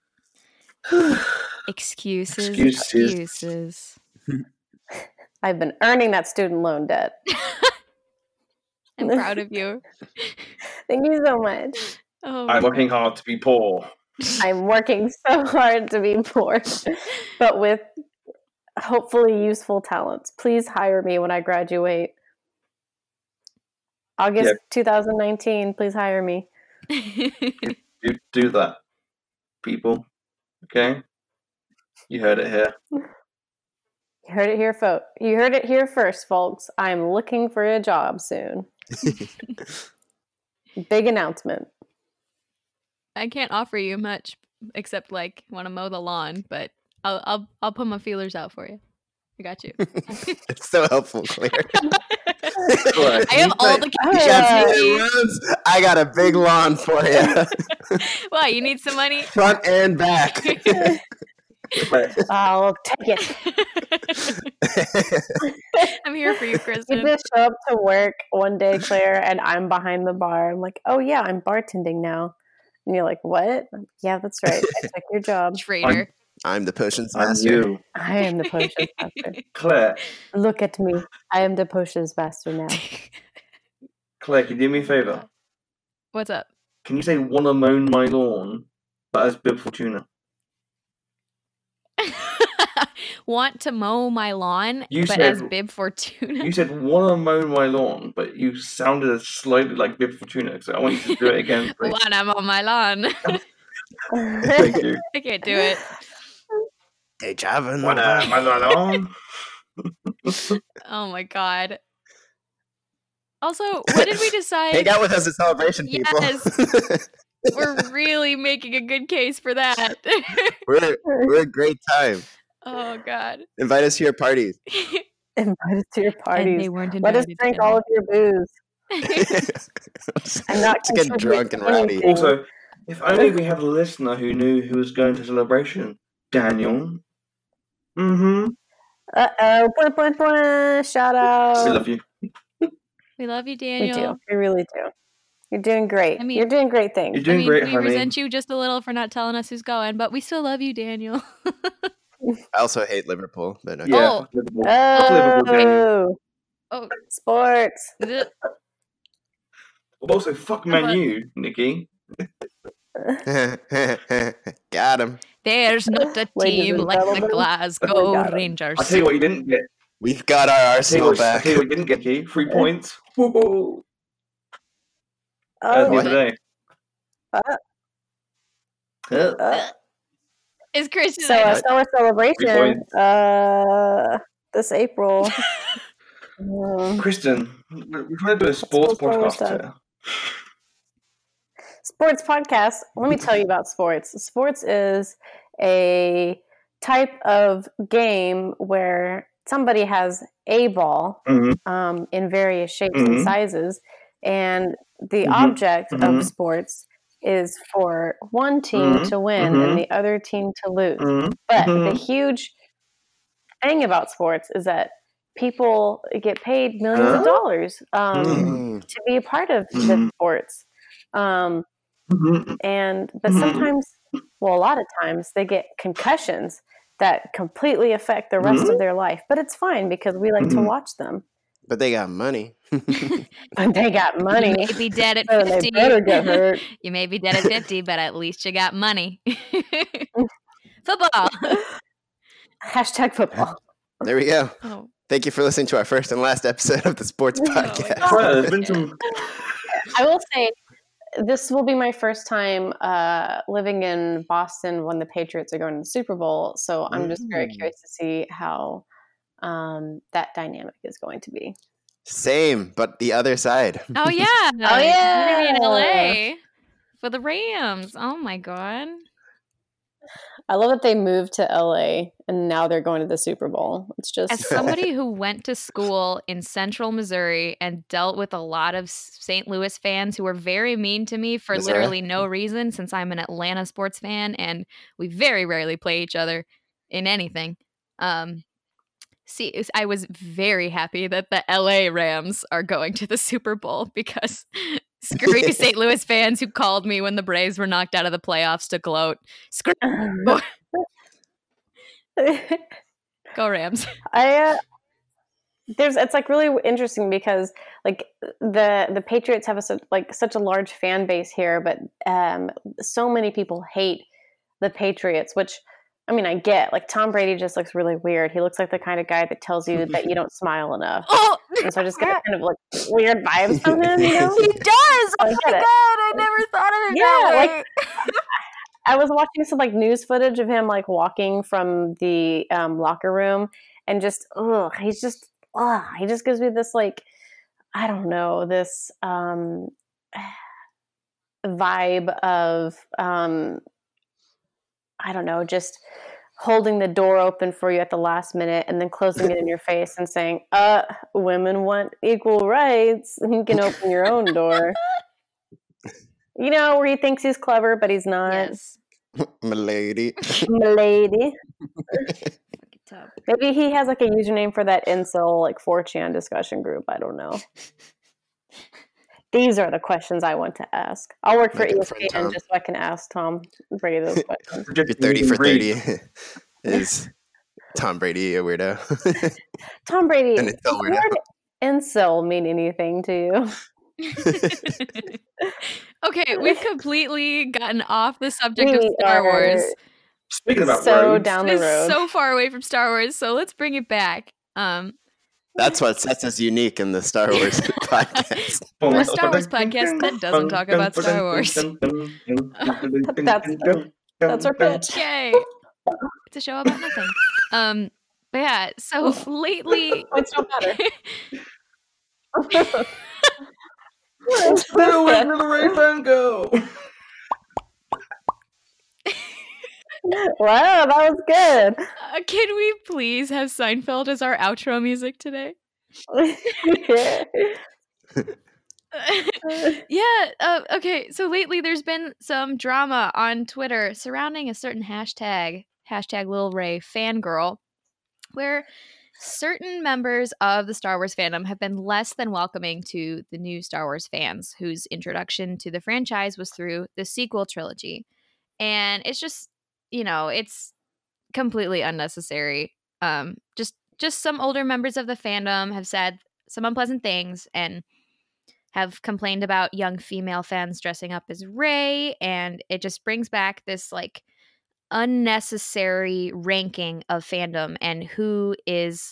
excuses. I've been earning that student loan debt. I'm proud of you. Thank you so much. Oh, I'm working hard to be poor. I'm working so hard to be poor, but with hopefully useful talents. Please hire me when I graduate. August 2019, please hire me. Do that, people. Okay? You heard it here. You heard it here, folks. You heard it here first, folks. I'm looking for a job soon. Big announcement. I can't offer you much except like want to mow the lawn, but I'll put my feelers out for you. I got you. It's so helpful, Claire. I have all the Yeah. I got a big lawn for you, Why, you need some money? front and back. I'll take it. I'm here for you, You Kristen. just show up to work one day, Claire, and I'm behind the bar. I'm like, oh yeah, I'm bartending now. And you're like, what? Yeah, that's right. I took your job. Traitor. I'm the potions I'm master. you. I am the potions master. Claire, Look at me. I am the potions master now. Claire, can you do me a favour? What's up? Can you say wanna mow my lawn, but as Bib Fortuna? Want to mow my lawn, You but said- as Bib Fortuna. You said wanna mow my lawn, but you sounded slightly like Bib Fortuna, so I want you to do it again, please. Want to mow my lawn. Thank you. I can't do it. Hey, Javin. Wanna mow my lawn? Oh my god. Also, what did we decide? Hang out with us at Celebration, people. Yes. We're really making a good case for that. we're a great time. Oh god. Invite us to your parties. Invite us to your And parties. they weren't Let us invited drink to all of your booze. And not Just get contribute drunk and rowdy. anything. Also, if only we had a listener who knew who was going to Celebration. Daniel. Mm-hmm. Uh-oh. Blah, blah, blah. Shout out. We love you. We love you, We Daniel. do. We really do. You're doing great. I mean- You're doing great things. You're doing great, we honey. resent you just a little for not telling us who's going, but we still love you, Daniel. I also hate Liverpool, but okay. Yeah, Oh. fuck Liverpool. Fuck Liverpool, Daniel. Oh, Oh, sports. Also, fuck Man U, Nikki. Got him. there's not a Ladies team and like the gentlemen, Glasgow got 'em. Rangers. I'll tell you what you didn't get. We've got our I'll tell you arsenal what, I'll back. tell you what you didn't get, Nikki. 3 points. Woo-hoo. The Oh, other day. Is Kristen so a summer 3 celebration points. this April. Kristen, we're trying to do a sports Sports podcast stuff. here. Sports podcast. Let me tell you about sports. Sports is a type of game where somebody has a ball Mhm. in various shapes and Mhm. sizes, and the Mhm. object Mhm. of sports is for one team Mhm. to win Mhm. and the other team to lose. Mhm. But the Mhm. huge thing about sports is that people get paid millions of dollars Mm. to be a part of the Mhm. sports. Mhm. But Mhm. sometimes, well, a lot of times they get concussions that completely affect the rest of their life. But it's fine because we like to Mhm. watch them. But they got money. But they got money. You may be dead at So 50. they better get hurt. You may be dead at 50, but at least you got money. Football. Hashtag football. There we go. Oh. Thank you for listening to our first and last episode of the Sports my Podcast. God. Well, there's been some. I will say this will be my first time living in Boston when the Patriots are going to the Super Bowl. So I'm just very curious to see how that dynamic is going to be. Same, but the other side. Oh, yeah. Oh, You're going to be in yeah. LA for the Rams. Oh, my God. I love that they moved to LA and now they're going to the Super Bowl. It's just As somebody who went to school in central Missouri and dealt with a lot of St. Louis fans who were very mean to me for Missouri? literally no reason, since I'm an Atlanta sports fan and we very rarely play each other in anything. I was very happy that the LA Rams are going to the Super Bowl because screw you St. Louis fans who called me when the Braves were knocked out of the playoffs to gloat. Screw Go Rams. It's like really interesting because like the Patriots have such a large fan base here, but so many people hate the Patriots, which I mean, I get. Like, Tom Brady just looks really weird. He looks like the kind of guy that tells you that you don't smile enough. And so I just get kind of like weird vibes from him, you know? He does! Oh my God, I never thought of it that way. Like, I was watching some like news footage of him like walking from the locker room and just, he just gives me this like, I don't know, this vibe of, I don't know, just holding the door open for you at the last minute and then closing it in your face and saying, women want equal rights. You can open your own door. You know, where he thinks he's clever, but he's not. Yes. Milady. Maybe he has like a username for that incel like 4chan discussion group. I don't know. These are the questions I want to ask. I'll work for ESPN just so I can ask Tom Brady those questions. Your 30 for 30 is Tom Brady a weirdo? Tom Brady, An incel weirdo. Does incel mean anything to you? Okay, we've completely gotten off the subject of Star Wars. Speaking about so down the road. So far away from Star Wars, so let's bring it back. That's what sets us unique in the Star Wars podcast. The Star Wars podcast that doesn't talk about Star Wars. That's our pitch. Yay! It's a show about nothing. But yeah, so lately, Points don't matter. Where did the Ray-Ban go? Wow, that was good. Can we please have Seinfeld as our outro music today? Yeah. Okay. So lately, there's been some drama on Twitter surrounding a certain hashtag Lil Ray fangirl, where certain members of the Star Wars fandom have been less than welcoming to the new Star Wars fans whose introduction to the franchise was through the sequel trilogy. And it's just, it's completely unnecessary. Just some older members of the fandom have said some unpleasant things and have complained about young female fans dressing up as Rey, and it just brings back this like unnecessary ranking of fandom and who is,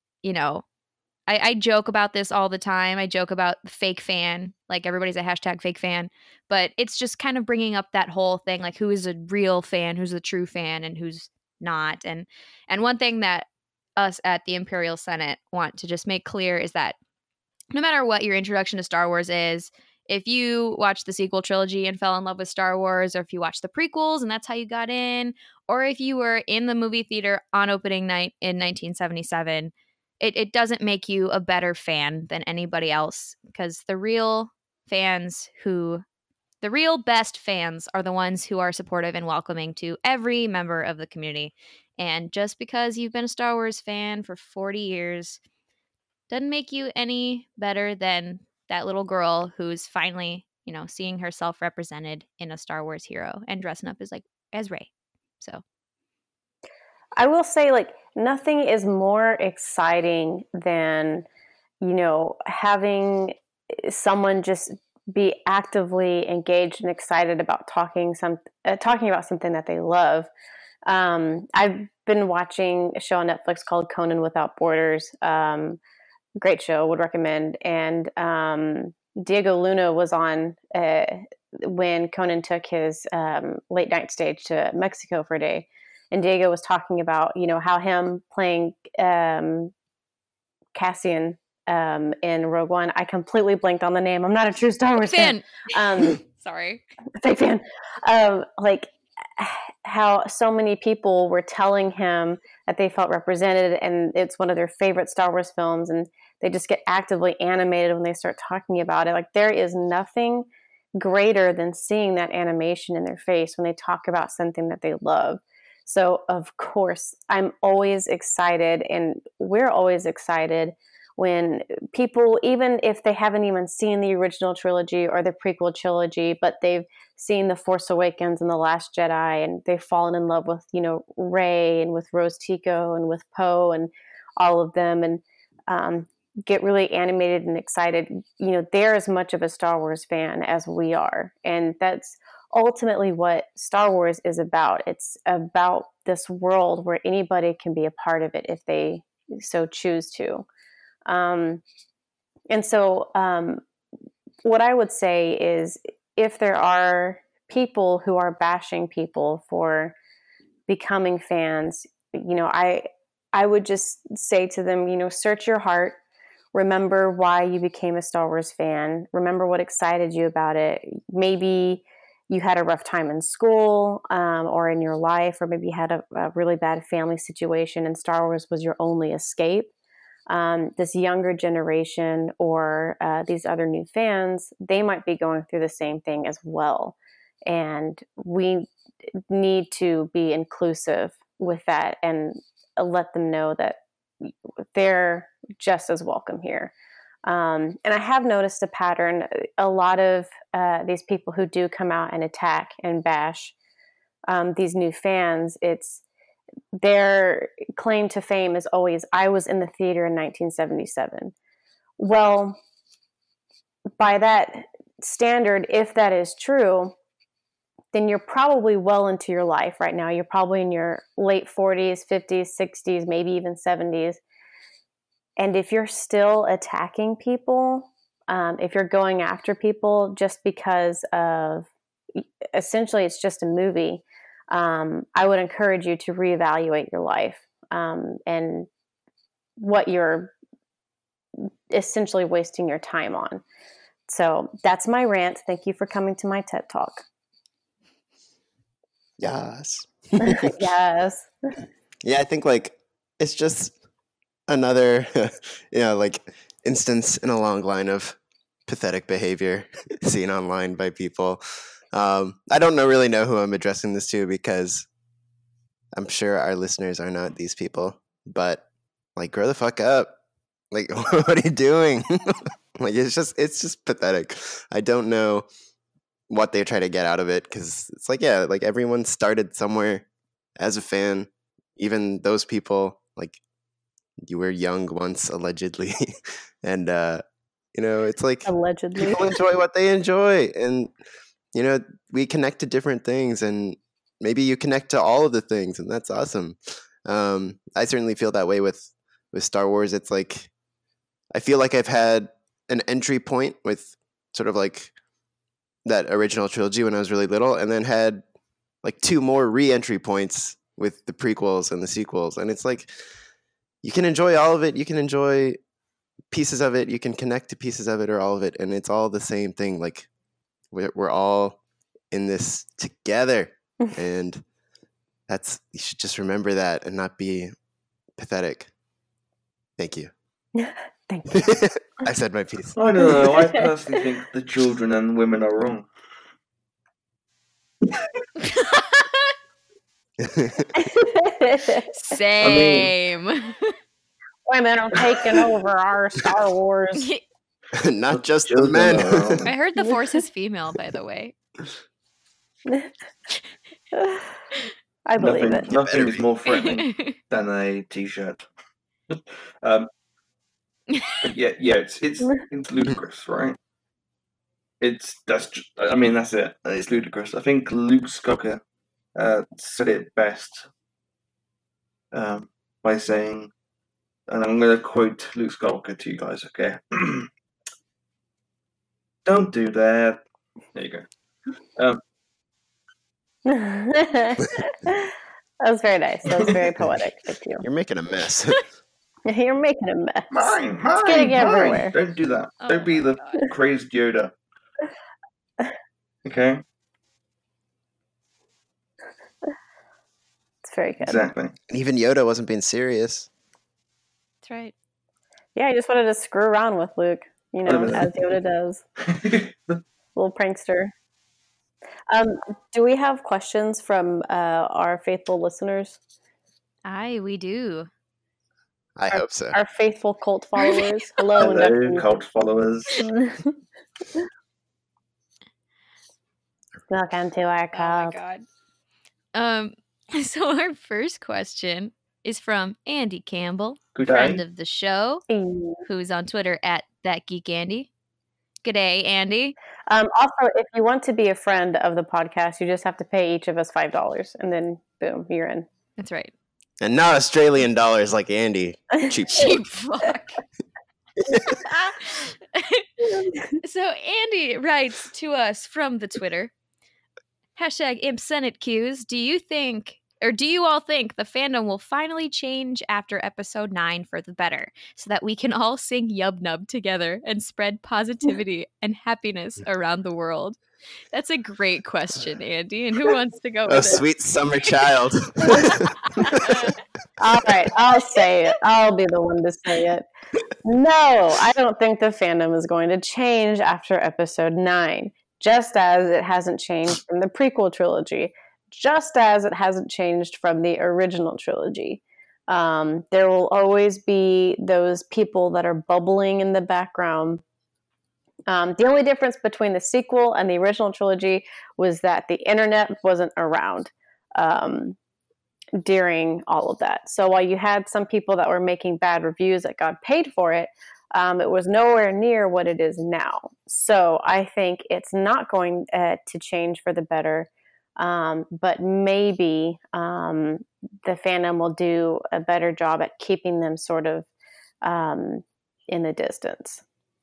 I joke about this all the time. I joke about fake fan, like everybody's a hashtag fake fan, but it's just kind of bringing up that whole thing, like who is a real fan, who's a true fan, and who's not. And one thing that us at the Imperial Senate want to just make clear is that no matter what your introduction to Star Wars is, if you watched the sequel trilogy and fell in love with Star Wars, or if you watched the prequels and that's how you got in, or if you were in the movie theater on opening night in 1977, it doesn't make you a better fan than anybody else, because the real best fans are the ones who are supportive and welcoming to every member of the community. And just because you've been a Star Wars fan for 40 years doesn't make you any better than that little girl who's finally, seeing herself represented in a Star Wars hero and dressing up as Rey. So I will say, like, nothing is more exciting than, having someone just be actively engaged and excited about talking about something that they love. I've been watching a show on Netflix called Conan Without Borders. Great show, would recommend. And Diego Luna was on when Conan took his late night stage to Mexico for a day. And Diego was talking about, how him playing Cassian in Rogue One. I completely blanked on the name. I'm not a true Star Wars fan. Sorry. Fake fan. how so many people were telling him that they felt represented and it's one of their favorite Star Wars films, and they just get actively animated when they start talking about it. Like, there is nothing greater than seeing that animation in their face when they talk about something that they love. So, of course, I'm always excited, and we're always excited when people, even if they haven't even seen the original trilogy or the prequel trilogy, but they've seen The Force Awakens and The Last Jedi, and they've fallen in love with, Rey and with Rose Tico and with Poe and all of them, and get really animated and excited. They're as much of a Star Wars fan as we are. And that's ultimately what Star Wars is about. It's about this world where anybody can be a part of it if they so choose to. And so what I would say is, if there are people who are bashing people for becoming fans, I would just say to them, search your heart, remember why you became a Star Wars fan, remember what excited you about it. Maybe you had a rough time in school or in your life, or maybe you had a really bad family situation and Star Wars was your only escape. This younger generation or these other new fans, they might be going through the same thing as well. And we need to be inclusive with that and let them know that they're just as welcome here. And I have noticed a pattern. A lot of these people who do come out and attack and bash these new fans, their claim to fame is always, I was in the theater in 1977. Well, by that standard, if that is true, then you're probably well into your life right now. You're probably in your late 40s, 50s, 60s, maybe even 70s. And if you're still attacking people, if you're going after people just because of, essentially it's just a movie, I would encourage you to reevaluate your life and what you're essentially wasting your time on. So that's my rant. Thank you for coming to my TED Talk. Yes. Yes. Yeah, I think it's just another, instance in a long line of pathetic behavior seen online by people. I don't really know who I'm addressing this to, because I'm sure our listeners are not these people, but grow the fuck up. What are you doing? It's just pathetic. I don't know what they try to get out of it, because it's everyone started somewhere as a fan. Even those people, you were young once, allegedly. And it's allegedly people enjoy what they enjoy, and we connect to different things, and maybe you connect to all of the things, and that's awesome. I certainly feel that way with Star Wars. It's I feel like I've had an entry point with sort of that original trilogy when I was really little, and then had two more re-entry points with the prequels and the sequels. And it's you can enjoy all of it. You can enjoy pieces of it. You can connect to pieces of it or all of it. And it's all the same thing. We're all in this together. And you should just remember that and not be pathetic. Thank you. Thank you. I said my piece. I don't know. I personally think the children and women are wrong. Same. Women are taking over our Star Wars. Not just the men. I heard the Force is female, by the way. I believe it. Nothing is more threatening than a t-shirt. It's ludicrous, right? That's it. It's ludicrous. I think Luke Skywalker said it best by saying, and I'm going to quote Luke Skywalker to you guys, okay? Don't do that. There you go. That was very nice. That was very poetic. Thank you. You're making a mess. You're making a mess. Mine. Getting everywhere. Don't do that. Don't be the crazed Yoda. Okay? very good. Exactly. And even Yoda wasn't being serious. That's right. Yeah, he just wanted to screw around with Luke, as Yoda does. Little prankster. Do we have questions from our faithful listeners? Aye, we do. I hope so. Our faithful cult followers. Hello, Hello, cult followers. Welcome to our Oh my cult. god. So our first question is from Andy Campbell, Good friend day. of the show, Ooh. who's on Twitter at ThatGeekAndy. G'day, Andy. Also, if you want to be a friend of the podcast, you just have to pay each of us $5, and then boom, you're in. That's right. And not Australian dollars like Andy. Cheap. Cheap fuck. So Andy writes to us from the Twitter. #ImpSenateQs. Do you all think the fandom will finally change after episode 9 for the better, so that we can all sing Yub Nub together and spread positivity and happiness around the world? That's a great question, Andy. And who wants to go with Oh, it? sweet summer child. All right, I'll say it. I'll be the one to say it. No, I don't think the fandom is going to change after episode 9, just as it hasn't changed from the prequel trilogy, just as it hasn't changed from the original trilogy. There will always be those people that are bubbling in the background. The only difference between the sequel and the original trilogy was that the internet wasn't around during all of that. So while you had some people that were making bad reviews that got paid for it, it was nowhere near what it is now. So I think it's not going to change for the better, but maybe the fandom will do a better job at keeping them sort of in the distance.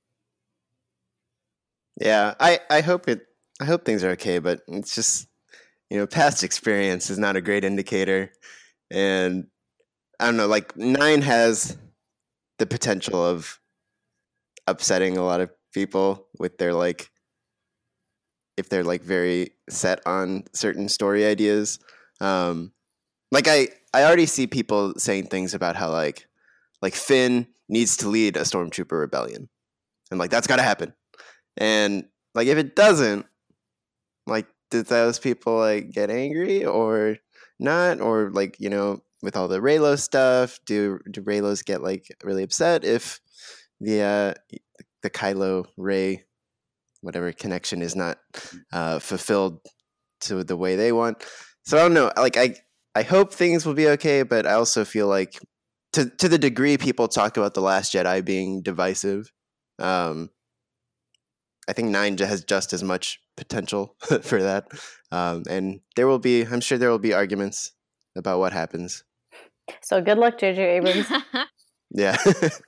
Yeah, I hope things are okay, but it's just, past experience is not a great indicator. And I don't know, like 9 has the potential of upsetting a lot of people with their if they're very set on certain story ideas. I already see people saying things about how like Finn needs to lead a stormtrooper rebellion, and that's got to happen. And if it doesn't, do those people get angry or not? Or with all the Reylo stuff, do Reylos get really upset if the Kylo Rey whatever connection is not fulfilled to the way they want? So I don't know. I hope things will be okay, but I also feel like to the degree people talk about The Last Jedi being divisive, I think 9 has just as much potential for that. And I'm sure there will be arguments about what happens. So good luck, J.J. Abrams. Yeah.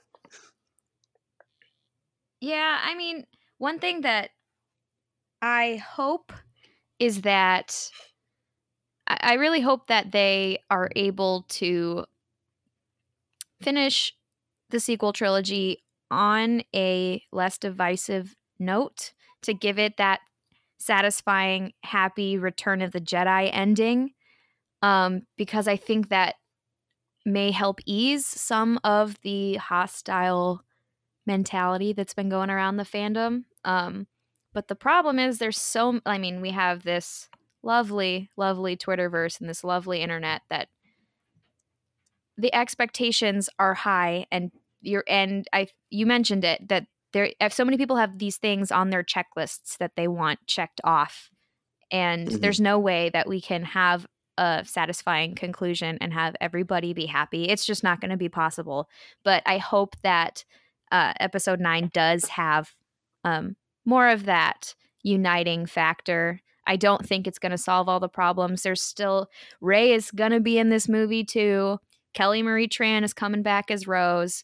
Yeah, I mean, one thing that I hope is that I really hope that they are able to finish the sequel trilogy on a less divisive note, to give it that satisfying, happy Return of the Jedi ending, because I think that may help ease some of the hostile mentality that's been going around the fandom. But the problem is we have this lovely, lovely Twitterverse and this lovely internet that the expectations are high, and you mentioned it, that if so many people have these things on their checklists that they want checked off, and there's no way that we can have a satisfying conclusion and have everybody be happy. It's just not going to be possible. But I hope that episode 9 does have more of that uniting factor. I don't think it's going to solve all the problems. There's still, Rey is going to be in this movie too. Kelly Marie Tran is coming back as Rose.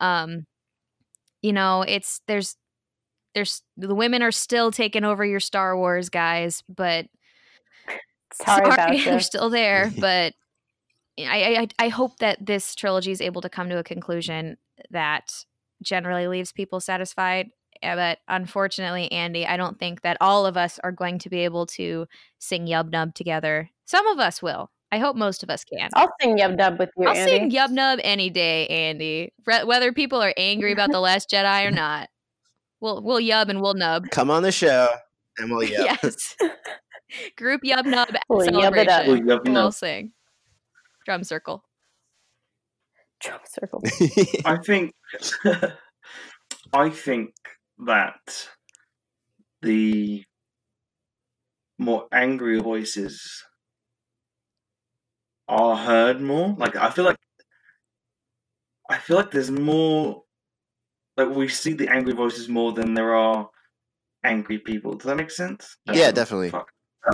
There's the women are still taking over your Star Wars, guys, but sorry about you. They're still there. But I hope that this trilogy is able to come to a conclusion that generally leaves people satisfied. But unfortunately, Andy, I don't think that all of us are going to be able to sing Yub Nub together. Some of us will. I hope most of us can. I'll sing Yub Nub with you, I'll Andy. sing Yub Nub any day, Andy. Whether people are angry about The Last Jedi or not. We'll yub and we'll nub. Come on the show and we'll yub. Yes. Group Yub Nub We'll yub it up. celebration. We'll yub We'll all nub. sing. Drum circle. Drum circle. I think that the more angry voices are heard more. Like I feel like there's more, like we see the angry voices more than there are angry people. Does that make sense? Yeah, definitely. Fuck.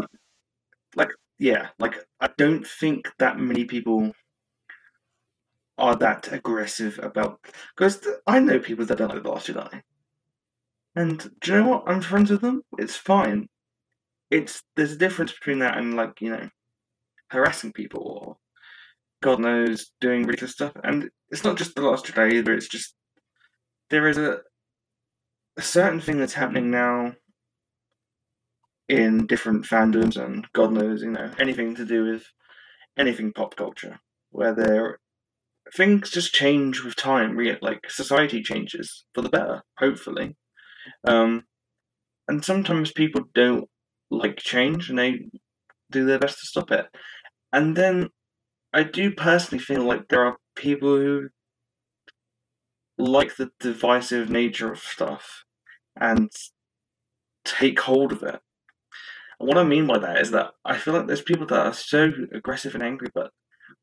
I don't think that many people are that aggressive about, because I know people that don't like The Last Jedi, and do you know what? I'm friends with them. It's fine. There's a difference between that and, like, you know, harassing people or God knows doing ridiculous stuff. And it's not just The Last Jedi either. It's just there is a certain thing that's happening now in different fandoms and God knows, you know, anything to do with anything pop culture, where things just change with time. Like society changes for the better, hopefully. And sometimes people don't like change and they do their best to stop it. And then I do personally feel like there are people who like the divisive nature of stuff and take hold of it. And what I mean by that is that I feel like there's people that are so aggressive and angry, but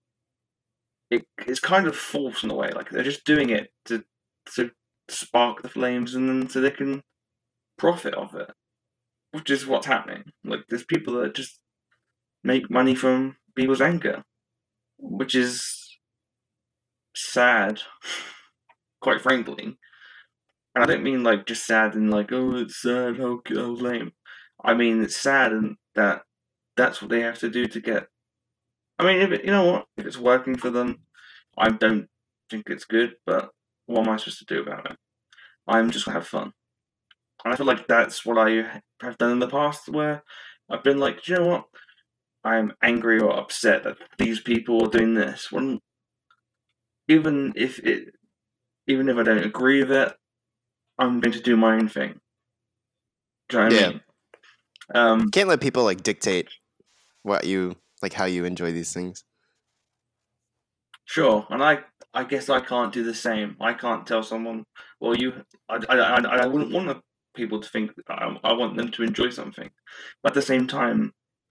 it's kind of false in a way. Like they're just doing it to spark the flames and then so they can profit off it, which is what's happening. Like there's people that just make money from people's anger, which is sad, quite frankly. And I don't mean like just sad and like, oh, it's sad, how lame. I mean it's sad and that's what they have to do to get. I mean, if it's working for them, I don't think it's good. But what am I supposed to do about it? I'm just gonna have fun. And I feel like that's what I have done in the past, where I've been like, do you know what? I'm angry or upset that these people are doing this. When even if I don't agree with it, I'm going to do my own thing. Do you know what I mean? Can't let people like dictate what you like, how you enjoy these things. Sure, and I guess I can't do the same. I can't tell someone, well, I wouldn't want people to think I want them to enjoy something, but at the same time,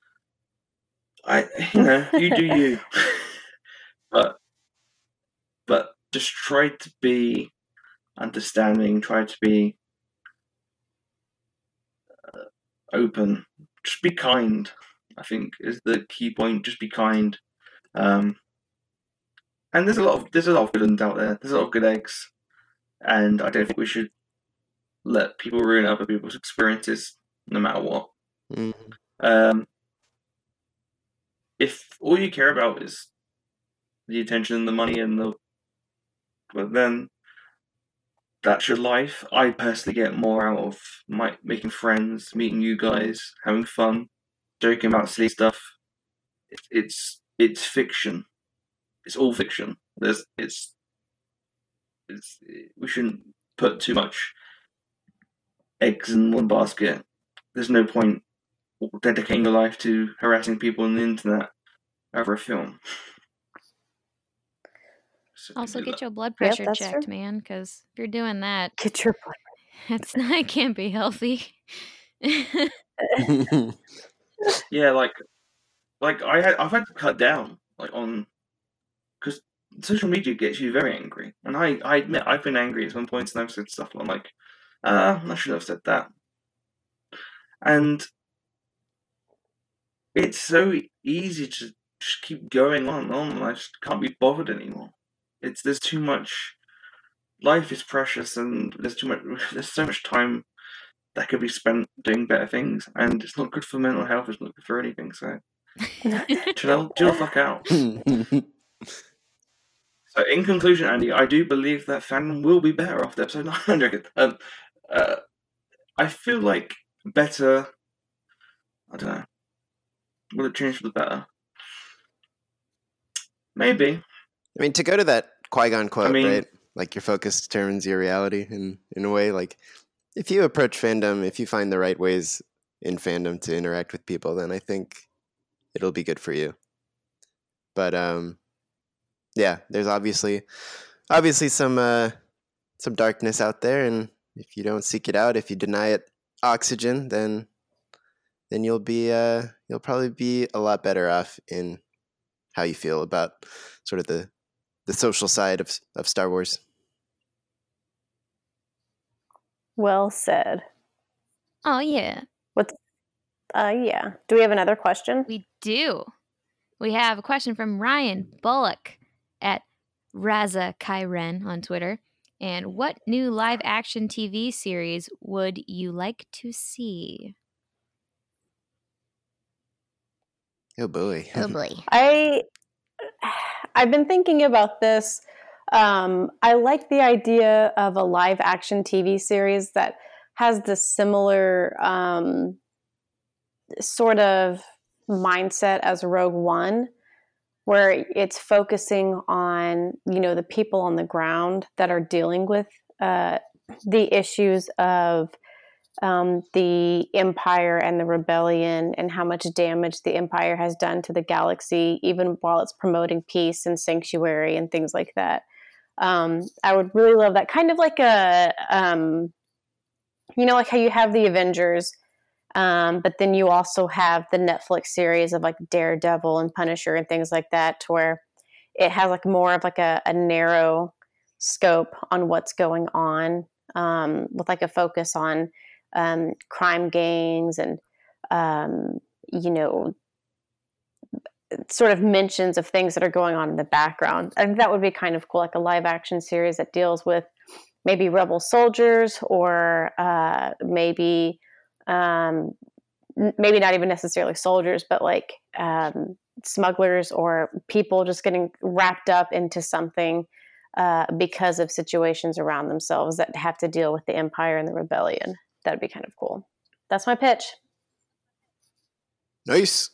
you do you. but just try to be understanding. Try to be open. Just be kind. I think is the key point. Just be kind. And there's a lot of villains out there. There's a lot of good eggs, and I don't think we should let people ruin other people's experiences, no matter what. Mm-hmm. If all you care about is the attention and the money but then that's your life. I personally get more out of making friends, meeting you guys, having fun, joking about silly stuff. It's fiction. It's all fiction. We shouldn't put too much eggs in one basket. There's no point dedicating your life to harassing people on the internet over a film. Also, get your blood pressure that's checked, true. man, because if you're doing that, Get your blood. it can't be healthy. Yeah, like I've had to cut down because social media gets you very angry, and I admit I've been angry at some points and I've said stuff like, I shouldn't have said that, and it's so easy to just keep going on and on, and I just can't be bothered anymore. There's too much. Life is precious, and there's so much time that could be spent doing better things, and it's not good for mental health. It's not good for anything. So, chill the fuck out. So, in conclusion, Andy, I do believe that fandom will be better after episode 900. I feel like better. I don't know. Will it change for the better? Maybe. I mean, to go to that Qui-Gon quote, mean- right? Like your focus determines your reality in a way. Like if you approach fandom, if you find the right ways in fandom to interact with people, then I think it'll be good for you. But yeah, there's obviously some darkness out there, and if you don't seek it out, if you deny it oxygen, then you'll probably be a lot better off in how you feel about sort of the social side of Star Wars. Well said. Oh, yeah. Yeah. Do we have another question? We do. We have a question from Ryan Bullock at Raza Kyren on Twitter. And what new live action TV series would you like to see? Oh boy. Oh boy. I've been thinking about this. I like the idea of a live action TV series that has the similar sort of mindset as Rogue One, where it's focusing on, the people on the ground that are dealing with the issues of the Empire and the Rebellion and how much damage the Empire has done to the galaxy, even while it's promoting peace and sanctuary and things like that. I would really love that. Kind of like like how you have the Avengers, but then you also have the Netflix series of like Daredevil and Punisher and things like that, to where it has like more of like a narrow scope on what's going on, with like a focus on crime gangs and, sort of mentions of things that are going on in the background. I think that would be kind of cool, like a live action series that deals with maybe rebel soldiers or maybe not even necessarily soldiers, but like smugglers or people just getting wrapped up into something because of situations around themselves that have to deal with the Empire and the Rebellion. That'd be kind of cool. That's my pitch. Nice.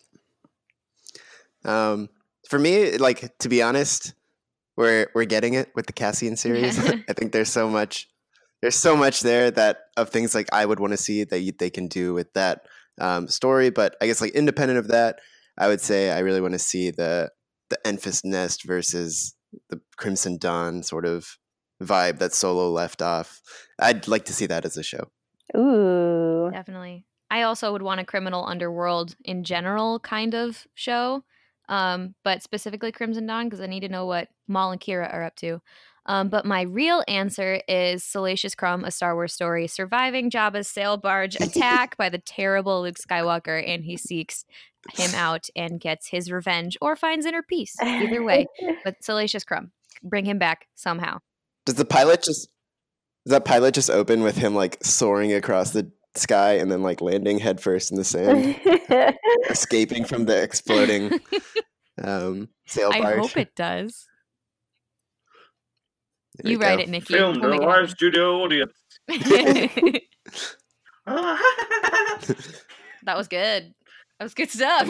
For me, like, to be honest, we're getting it with the Cassian series. I think there's so much there that of things like I would want to see that they can do with that story. But I guess like independent of that, I would say I really want to see the Enfys Nest versus the Crimson Dawn sort of vibe that Solo left off. I'd like to see that as a show. Ooh. Definitely. I also would want a criminal underworld in general kind of show, but specifically Crimson Dawn, because I need to know what Maul and Kira are up to. But my real answer is Salacious Crumb, A Star Wars Story, surviving Jabba's sail barge attack by the terrible Luke Skywalker, and he seeks him out and gets his revenge or finds inner peace. Either way, but Salacious Crumb, bring him back somehow. Does that pilot just open with him like soaring across the sky and then like landing headfirst in the sand, escaping from the exploding sail barge? I hope it does. There You we write go. it, Nikki. Film We'll to make a it live studio audience. happen. That was good. That was good stuff.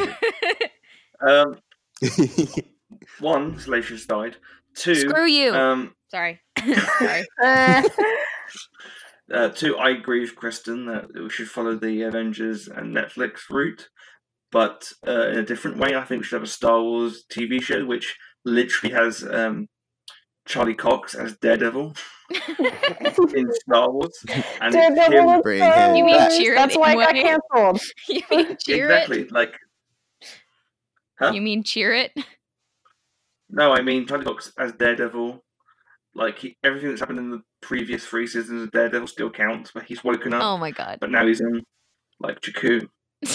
One, Salacious died. Two, Screw you. Sorry. Sorry. Two, I agree with Kristen that we should follow the Avengers and Netflix route, but in a different way. I think we should have a Star Wars TV show which literally has Charlie Cox as Daredevil in Star Wars, and Daredevil bring him You mean back. cheer it That's why in it got way? canceled. You mean cheer exactly it? like. Huh? You mean cheer it? No, I mean Charlie Cox as Daredevil. Like everything that's happened in the previous 3 seasons of Daredevil still counts, but he's woken up. Oh my god. But now he's in like Jakku.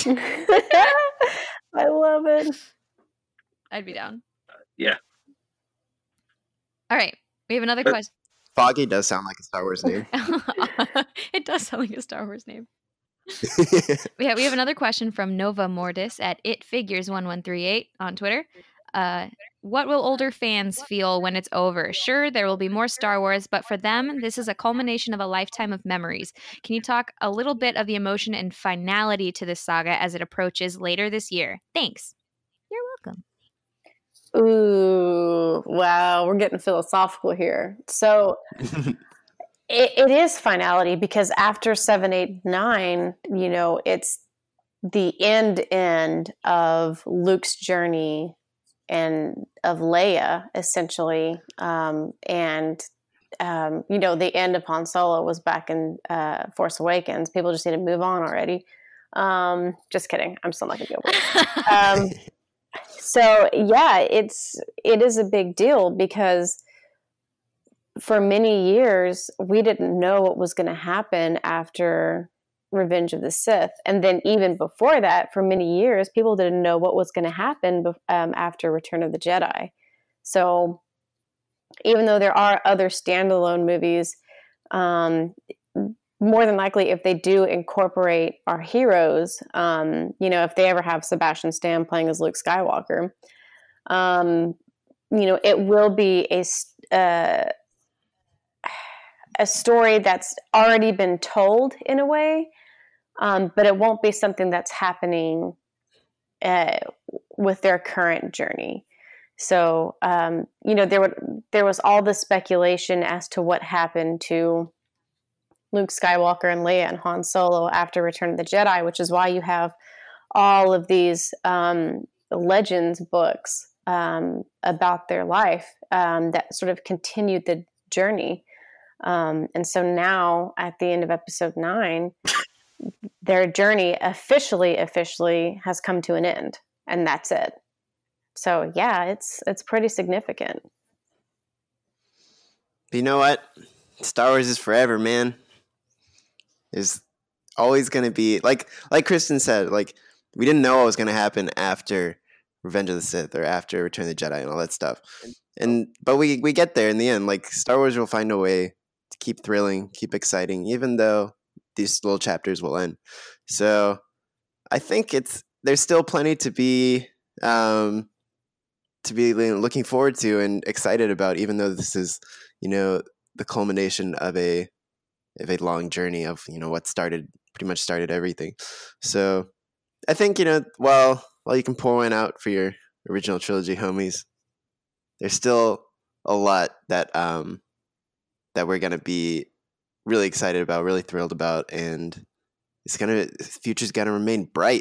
I love it. I'd be down. Yeah. All right. We have another But- question. Foggy does sound like a Star Wars name. It does sound like a Star Wars name. We have another question from Nova Mortis at itfigures1138 on Twitter. What will older fans feel when it's over? Sure, there will be more Star Wars, but for them, this is a culmination of a lifetime of memories. Can you talk a little bit of the emotion and finality to this saga as it approaches later this year? Thanks. You're welcome. Ooh, wow, we're getting philosophical here. So it is finality, because after 7, 8, 9, it's the end of Luke's journey and of Leia, essentially. The end of Han Solo was back in Force Awakens. People just need to move on already. Just kidding. I'm still not going to go with it. So yeah, it is a big deal, because for many years we didn't know what was going to happen after Revenge of the Sith, and then even before that, for many years, people didn't know what was going to happen after Return of the Jedi. So even though there are other standalone movies, more than likely, if they do incorporate our heroes, if they ever have Sebastian Stan playing as Luke Skywalker, it will be a story that's already been told in a way, but it won't be something that's happening with their current journey. So, there was all this speculation as to what happened to Luke Skywalker and Leia and Han Solo after Return of the Jedi, which is why you have all of these legends books about their life that sort of continued the journey. And so now, at the end of episode 9, their journey officially has come to an end, and that's it. So yeah, it's pretty significant. But you know what? Star Wars is forever, man. Is always going to be like Kristen said. Like, we didn't know what was going to happen after Revenge of the Sith or after Return of the Jedi and all that stuff. But we get there in the end. Like, Star Wars will find a way to keep thrilling, keep exciting, even though these little chapters will end. So I think there's still plenty to be looking forward to and excited about, even though this is, the culmination of a long journey of, what pretty much started everything. So I think, while you can pour one out for your original trilogy homies, there's still a lot that we're going to be really excited about, really thrilled about, and the future's going to remain bright.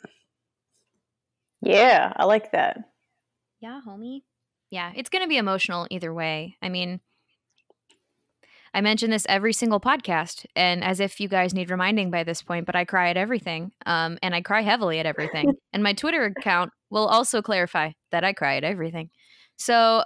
Yeah, I like that. Yeah, homie. Yeah, it's going to be emotional either way. I mean, I mention this every single podcast, and as if you guys need reminding by this point, but I cry at everything, and I cry heavily at everything. And my Twitter account will also clarify that I cry at everything. So,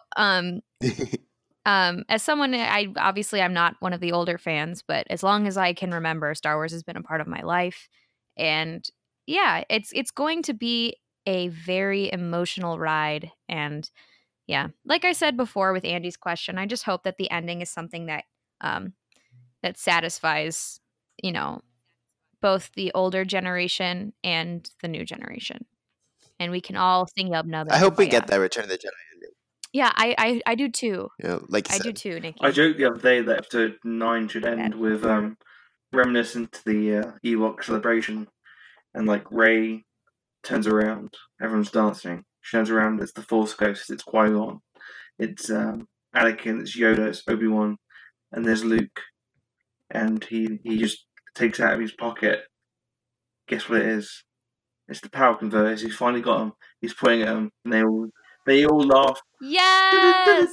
as someone, I'm not one of the older fans, but as long as I can remember, Star Wars has been a part of my life, and yeah, it's going to be a very emotional ride. And yeah, like I said before with Andy's question, I just hope that the ending is something that that satisfies, both the older generation and the new generation, and we can all sing Yub Nub. I hope we get that Return of the Jedi ending. Yeah, I do too. Like I do too, Nikki. I joked the other day that episode 9 should end with reminiscent to the Ewok celebration, and like Rey turns around, everyone's dancing. She turns around, it's the Force Ghost, it's Qui-Gon, it's Anakin, it's Yoda, it's Obi-Wan, and there's Luke, and he just takes out of his pocket. Guess what it is? It's the power converters. He's finally got them. He's pointing at them, and they all laugh. Yes.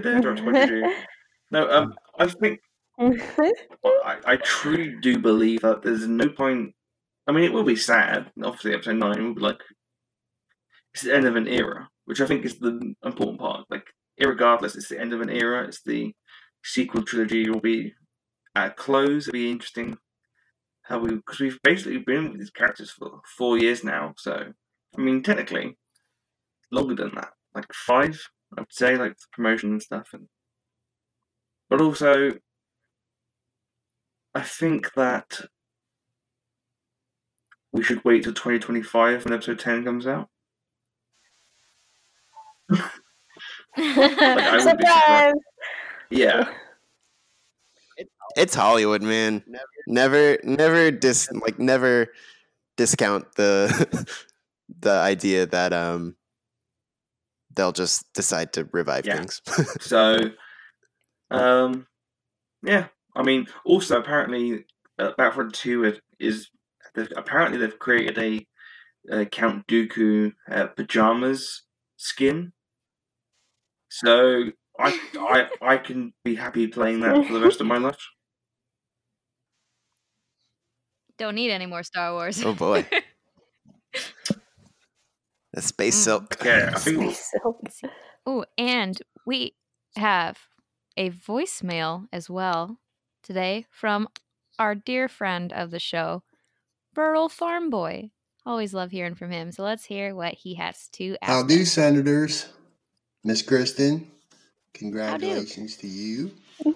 No, I think I truly do believe that there's no point. I mean, it will be sad. Obviously, episode 9 will be like it's the end of an era, which I think is the important part. Like, irregardless, it's the end of an era. It's the sequel trilogy will be at a close. It'll be interesting because we've basically been with these characters for 4 years now. So, I mean, technically, longer than that, like 5, I would say, like the promotion and stuff. But also, I think that we should wait till 2025 when episode 10 comes out. Surprise! Yeah. It's Hollywood, man. Never discount the the idea that they'll just decide to revive Yeah. things. So, yeah. I mean, also apparently, Battlefront 2 apparently they've created a Count Dooku pajamas skin. So I can be happy playing that for the rest of my life. Don't need any more Star Wars. Oh boy. The space silk. Okay, I think Space Silk. Oh, and we have a voicemail as well today from our dear friend of the show, Burl Farm Boy. Always love hearing from him. So let's hear what he has to ask. How do, Senators? Miss Kristen, congratulations to you.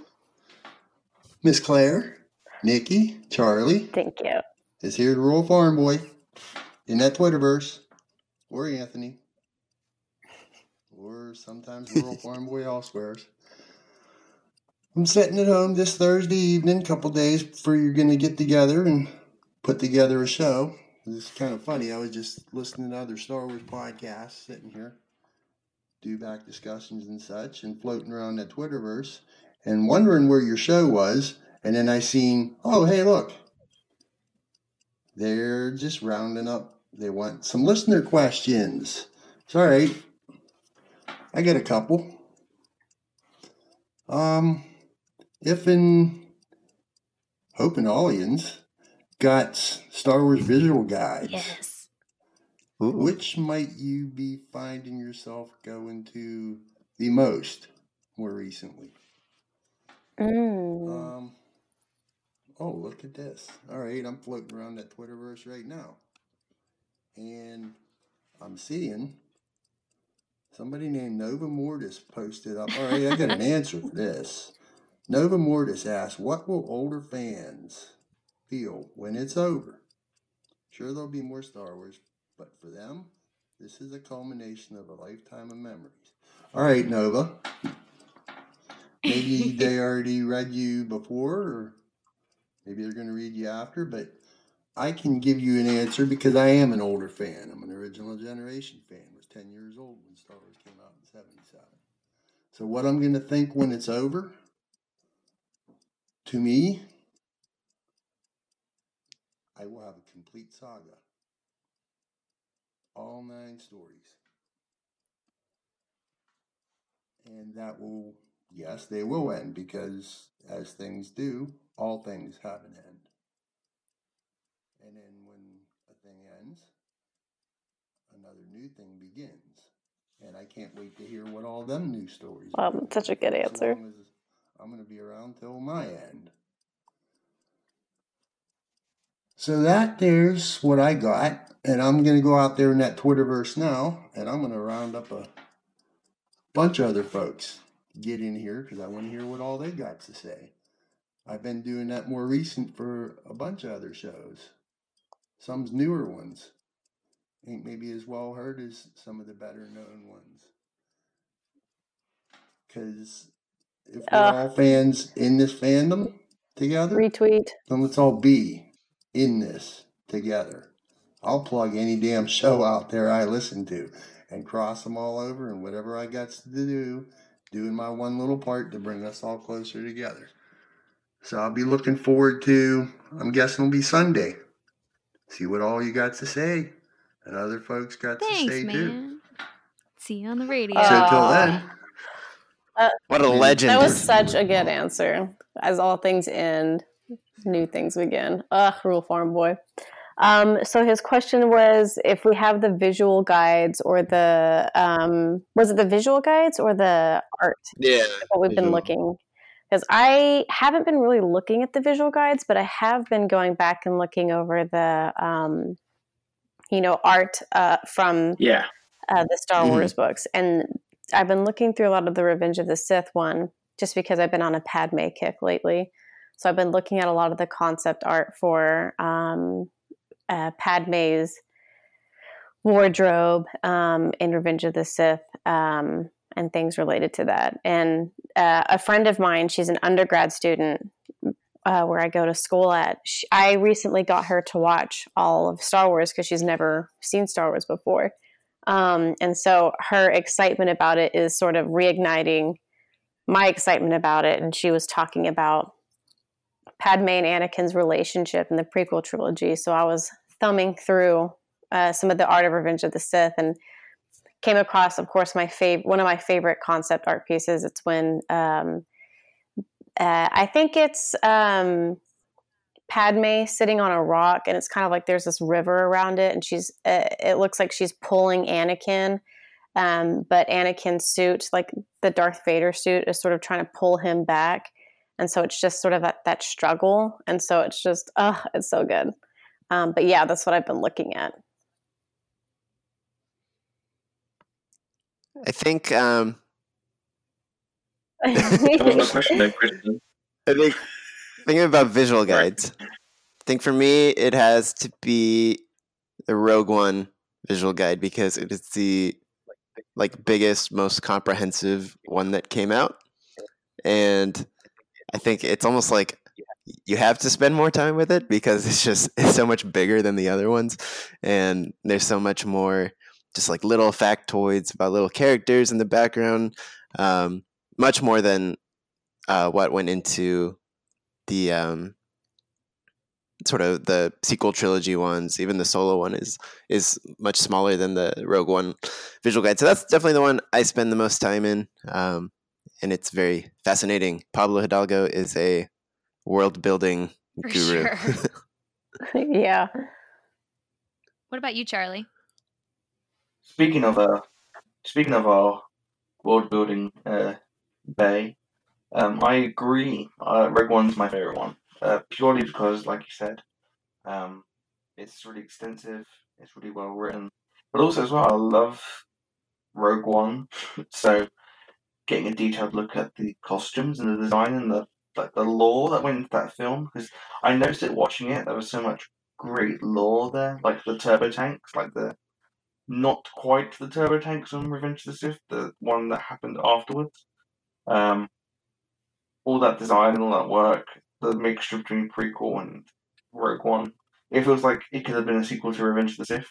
Miss Claire, Nikki, Charlie Thank you. is here to Rural Farm Boy in that Twitterverse. Or Anthony. Or sometimes Rural Farm Boy elsewhere. I'm sitting at home this Thursday evening, couple days before you're going to get together and put together a show. It's kind of funny. I was just listening to other Star Wars podcasts, sitting here, do back discussions and such, and floating around that Twitterverse, and wondering where your show was. And then I seen, oh, hey, look. They're just rounding up. They want some listener questions. It's all right. I got a couple. If and hoping Allians got Star Wars visual guides. Yes. Which might you be finding yourself going to the most more recently? Mm. Oh, look at this. All right, I'm floating around that Twitterverse right now. And I'm seeing somebody named Nova Mortis posted up. All right, I got an answer for this. Nova Mortis asked, what will older fans feel when it's over? Sure, there'll be more Star Wars, but for them, this is a culmination of a lifetime of memories. All right, Nova. Maybe they already read you before, or maybe they're going to read you after, but I can give you an answer because I am an older fan. I'm an original generation fan. I was 10 years old when Star Wars came out in 77. So what I'm going to think when it's over, to me, I will have a complete saga. All 9 stories. And that will, yes, they will end because as things do, all things have an end. And then when a thing ends, another new thing begins. And I can't wait to hear what all them new stories are. That's such a good answer. As long as I'm going to be around till my end. So there's what I got. And I'm going to go out there in that Twitterverse now. And I'm going to round up a bunch of other folks get in here because I want to hear what all they got to say. I've been doing that more recent for a bunch of other shows. Some's newer ones. Ain't maybe as well heard as some of the better known ones. Because if we're all fans in this fandom together, Retweet. then let's all be in this together. I'll plug any damn show out there I listen to and cross them all over and whatever I got to do, doing my one little part to bring us all closer together. So I'll be looking forward to, I'm guessing it'll be Sunday. See what all you got to say and other folks got to say man. too. See you on the radio. So till then. What a legend. That was such a good answer. As all things end, new things begin. Rural Farm Boy. So his question was if we have the visual guides or the, was it the visual guides or the art? Yeah. What we've been looking. Because I haven't been really looking at the visual guides, but I have been going back and looking over the, art from the Star Wars books. And I've been looking through a lot of the Revenge of the Sith one, just because I've been on a Padme kick lately. So I've been looking at a lot of the concept art for Padme's wardrobe in Revenge of the Sith and things related to that. And a friend of mine, she's an undergrad student where I go to school at. I recently got her to watch all of Star Wars because she's never seen Star Wars before. And so her excitement about it is sort of reigniting my excitement about it. And she was talking about Padme and Anakin's relationship in the prequel trilogy. So I was thumbing through some of the Art of Revenge of the Sith and came across, of course, one of my favorite concept art pieces. It's when I think it's Padme sitting on a rock, and it's kind of like there's this river around it, and it looks like she's pulling Anakin, but Anakin's suit, like the Darth Vader suit, is sort of trying to pull him back, and so it's just sort of that struggle, and so it's just it's so good. But yeah, that's what I've been looking at. I think That was my question there, Kristen. I think thinking about visual guides, I think for me it has to be the Rogue One visual guide because it is the biggest, most comprehensive one that came out, and I think it's almost like you have to spend more time with it because it's so much bigger than the other ones, and there's so much more just like little factoids about little characters in the background, much more than what went into the sort of the sequel trilogy ones. Even the Solo one is much smaller than the Rogue One visual guide. So that's definitely the one I spend the most time in, and it's very fascinating. Pablo Hidalgo is a world building For guru. sure. Yeah. What about you, Charlie? Speaking of our world building bay, I agree. Rogue One's my favorite one, purely because, like you said, it's really extensive. It's really well written, but also as well, I love Rogue One. So getting a detailed look at the costumes and the design and the lore that went into that film, because I noticed it watching it. There was so much great lore there, like the turbo tanks, like the not quite the turbo tanks on Revenge of the Sith, the one that happened afterwards. All that design and all that work, the mixture between prequel and Rogue One, it feels like it could have been a sequel to Revenge of the Sith.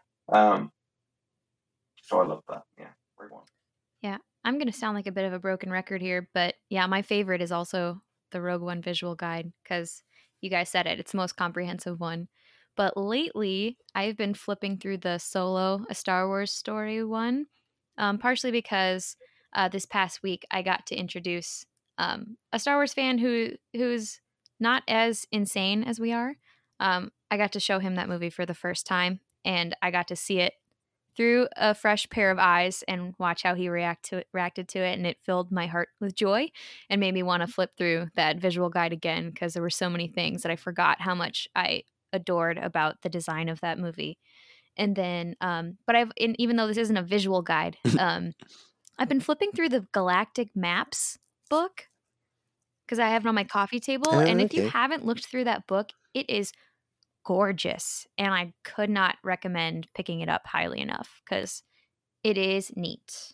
So I love that. Yeah, Rogue One. Yeah, I'm going to sound like a bit of a broken record here, but yeah, my favorite is also the Rogue One visual guide because you guys said it. It's the most comprehensive one. But lately, I've been flipping through the Solo, a Star Wars story one, partially because this past week I got to introduce a Star Wars fan who's not as insane as we are. I got to show him that movie for the first time, and I got to see it through a fresh pair of eyes and watch how he reacted to it, and it filled my heart with joy and made me want to flip through that visual guide again because there were so many things that I forgot how much I adored about the design of that movie. And then but even though this isn't a visual guide, I've been flipping through the Galactic Maps book because I have it on my coffee table, and if you Okay. haven't looked through that book, it is gorgeous, and I could not recommend picking it up highly enough because it is neat.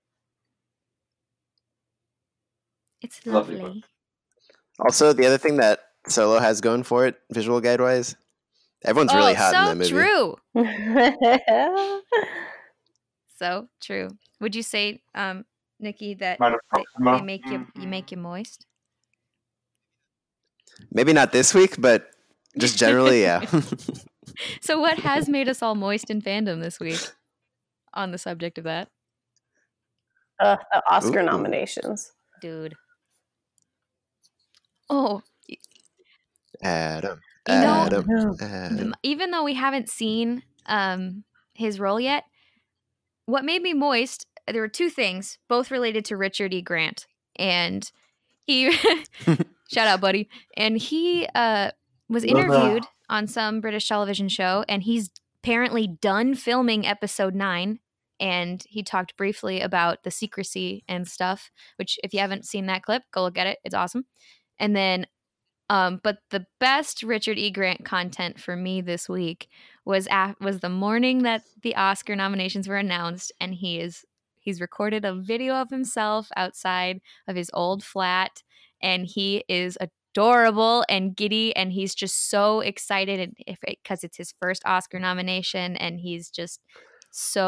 It's Lovely lovely. Also, the other thing that Solo has going for it, visual guide wise, everyone's really hot in that movie. True. So true. Would you say, Nikki, that Man of they Proxima. make you moist? Maybe not this week, but just generally, yeah. So what has made us all moist in fandom this week on the subject of that? The Oscar Ooh. nominations. Dude. Oh, Adam. You know- Adam. even though we haven't seen his role yet, what made me moist, there were two things, both related to Richard E. Grant. And he, shout out, buddy. And he was interviewed on some British television show, and he's apparently done filming episode 9. And he talked briefly about the secrecy and stuff, which if you haven't seen that clip, go look at it. It's awesome. And then but the best Richard E. Grant content for me this week was the morning that the Oscar nominations were announced, and he's recorded a video of himself outside of his old flat, and he is adorable and giddy, and he's just so excited because it's his first Oscar nomination, and he's just so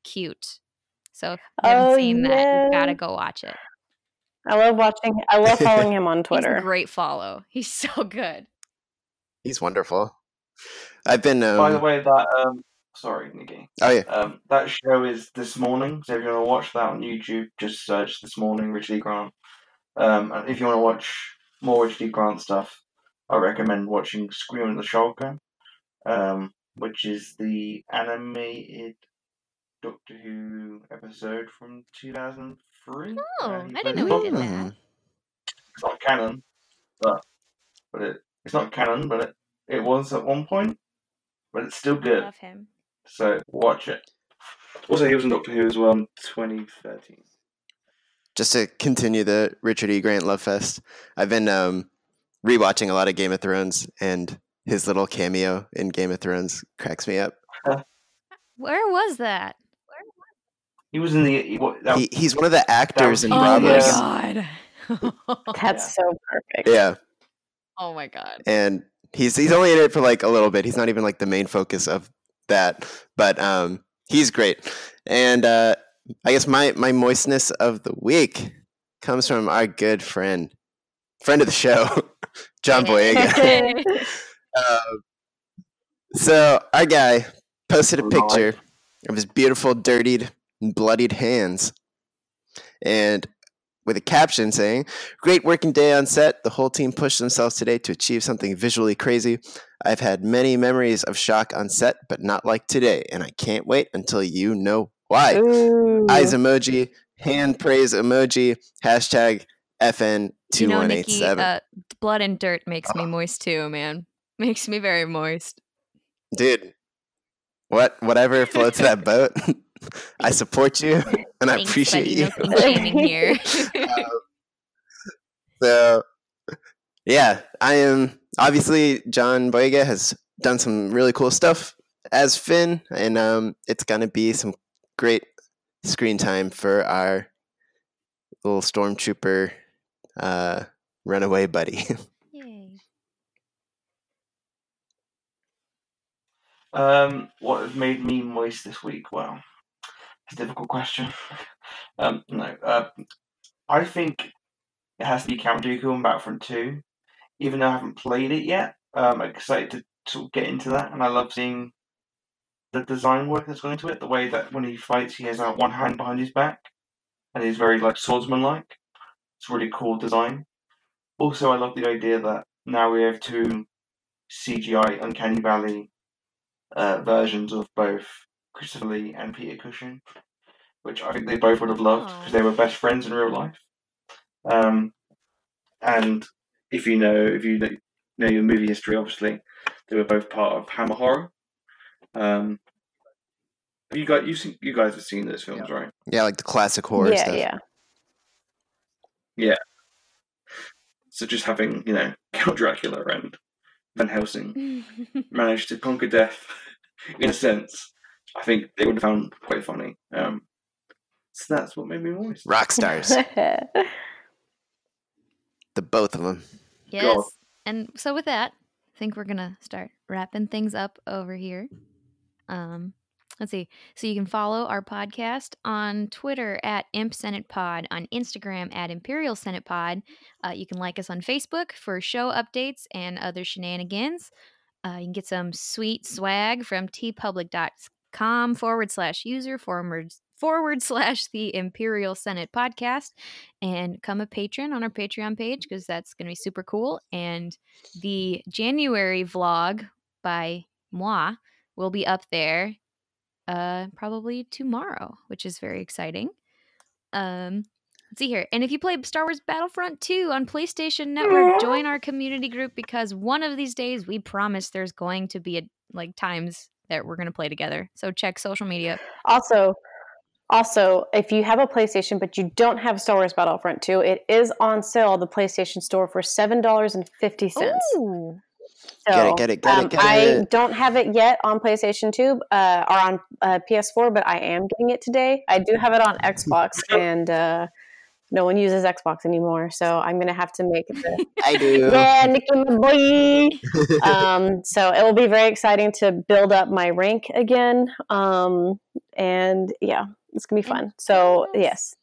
cute. So if you haven't seen that, you gotta go watch it. I love following him on He's Twitter. a great follow. He's so good. He's wonderful. I've been. By the way, that sorry, Nikki. Oh yeah. That show is This Morning. So if you want to watch that on YouTube, just search This Morning, Richard E. Grant. And if you want to watch more Richard E. Grant stuff, I recommend watching Scream of the Shulker, which is the animated Doctor Who episode from 2003. Oh, I didn't know he did that. It's not canon, but it's not canon, but it was at one point, but it's still good. Love him. So watch it. Also, he was in Doctor Who as well in 2013. Just to continue the Richard E. Grant love fest, I've been rewatching a lot of Game of Thrones, and his little cameo in Game of Thrones cracks me up. Where was that? He was in the. He's one of the actors in Bravos. Bravos. Oh my god. That's so perfect. Yeah. Oh my god. And he's only in it for like a little bit. He's not even like the main focus of that, but he's great. And I guess my moistness of the week comes from our good friend of the show, John Boyega. So our guy posted a picture of his beautiful, dirtied, and bloodied hands, and with a caption saying, "Great working day on set. The whole team pushed themselves today to achieve something visually crazy. I've had many memories of shock on set, but not like today, and I can't wait until you know why." Ooh. Eyes emoji, hand praise emoji, hashtag FN2187. You know, Nikki, blood and dirt makes me moist too, man. Makes me very moist. Dude, whatever floats that boat, I support you, and I appreciate you. No shaming here. So, yeah, I am obviously John Boyega has done some really cool stuff as Finn, and it's gonna be some great screen time for our little stormtrooper runaway buddy. Yay. What has made me moist this week? Well, it's a difficult question. I think it has to be Count Dooku and Battlefront 2. Even though I haven't played it yet, I'm excited to sort of get into that, and I love seeing the design work that's gone into it. The way that when he fights, he has one hand behind his back, and he's very like swordsman-like. It's a really cool design. Also, I love the idea that now we have two CGI Uncanny Valley versions of both Christopher Lee and Peter Cushing, which I think they both would have loved because they were best friends in real life. And if you know your movie history, obviously they were both part of Hammer Horror. You guys have seen those films, right? Yeah, like the classic horror stuff. Yeah. So just having Count Dracula and Van Helsing managed to conquer death in a sense, I think they would have found quite funny. So that's what made me moist. Rock stars. The both of them. Yes. God. And so with that, I think we're going to start wrapping things up over here. Let's see. So you can follow our podcast on Twitter at ImpSenatePod, on Instagram at Imperial Senate Pod. You can like us on Facebook for show updates and other shenanigans. You can get some sweet swag from tpublic.com/user/the Imperial Senate Podcast, and become a patron on our Patreon page because that's going to be super cool. And the January vlog by moi will be up there probably tomorrow, which is very exciting. Let's see here. And if you play Star Wars Battlefront 2 on PlayStation Network, join our community group because one of these days we promise there's going to be times that we're going to play together. So check social media. Also, if you have a PlayStation but you don't have Star Wars Battlefront 2, it is on sale at the PlayStation Store for $7.50. Ooh. So, Get it. I don't have it yet on PlayStation 2 or on PS4, but I am getting it today. I do have it on Xbox, and no one uses Xbox anymore, so I'm going to have to make it. I do. Yeah, Nicky, my boy. So it will be very exciting to build up my rank again. And yeah, it's going to be fun. So yes.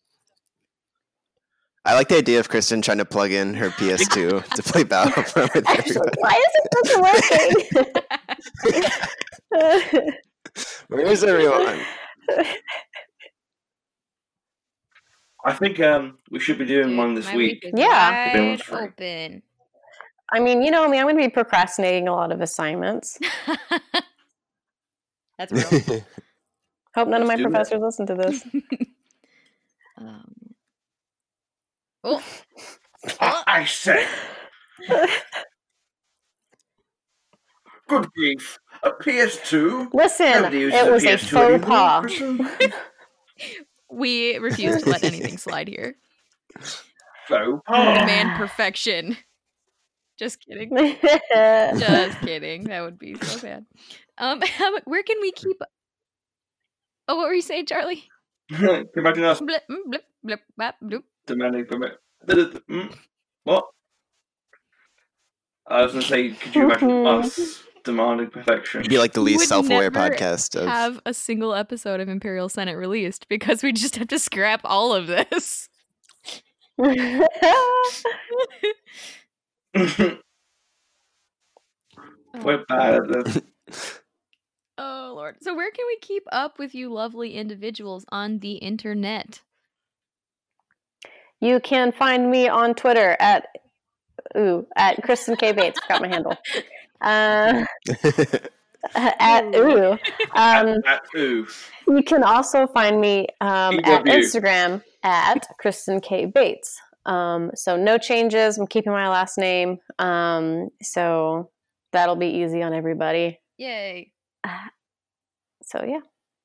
I like the idea of Kristen trying to plug in her PS2 to play Battlefront with everybody. Why is it working? Where is everyone? I think we should be doing one this My week. is Yeah. wide Free. open. I mean, you know me, I'm going to be procrastinating a lot of assignments. That's real. Hope none of my Let's do that. professors listen to this. Oh, I say. Good grief. A PS2? Listen, Nobody uses it was a PS2 faux anymore, pas. Kristen. we refuse to let anything slide here. Faux We pas. demand perfection. Just kidding. Just kidding. That would be so bad. Where can we keep? Oh, what were you saying, Charlie? Imagine us Blip, blip, blip, bap, bloop. demanding permit. What? I was going to say, could you imagine us demanding perfection? It'd be like the least Would self-aware never podcast of. Have a single episode of Imperial Senate released because we just have to scrap all of this. We're bad at this. Oh Lord. So where can we keep up with you lovely individuals on the internet? You can find me on Twitter at Kristen K. Bates. Forgot my handle. At ooh. At ooh. You can also find me at EW. Instagram at Kristen K. Bates. So no changes. I'm keeping my last name. So that'll be easy on everybody. Yay. So yeah.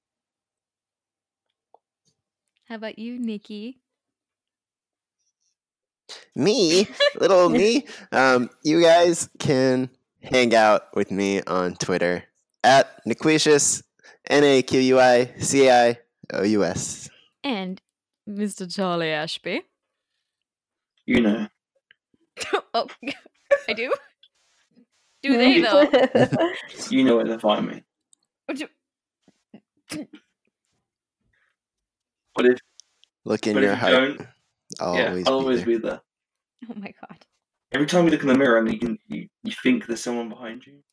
How about you, Nikki? Me, little me. You guys can hang out with me on Twitter at Naquicious, NAQUICAIOUS. And Mr. Charlie Ashby. You know. Oh, I do? Do they, though? You know where to find me. But if Look in But your if you heart. don't, I'll yeah, always I'll be always there. be there. Oh my god. Every time you look in the mirror and you think there's someone behind you.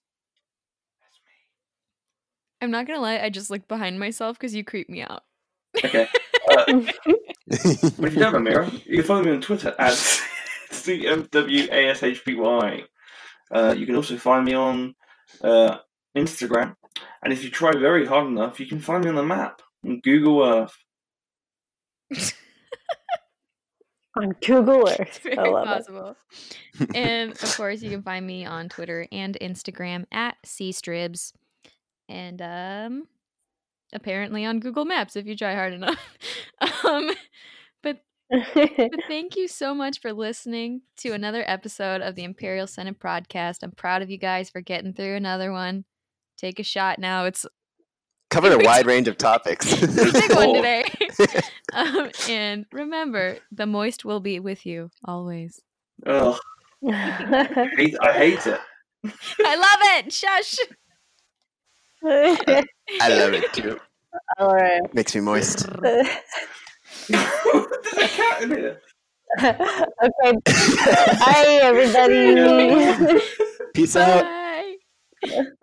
I'm not gonna lie, I just look behind myself because you creep me out. Okay. But if you don't have a mirror, you can follow me on Twitter at CMWASHPY. You can also find me on Instagram. And if you try very hard enough, you can find me on the map on Google Earth. On Google Earth. It's very I love possible. And of course, you can find me on Twitter and Instagram at cstribs. And apparently on Google Maps if you try hard enough. But thank you so much for listening to another episode of the Imperial Senate podcast. I'm proud of you guys for getting through another one. Take a shot now. It's Covered a wide range of topics. a big one today. And remember, the moist will be with you always. Ugh, I hate it. I love it. Shush. I love it too. All right. Makes me moist. There's a cat in here. Okay. Bye, everybody. Peace out. Bye.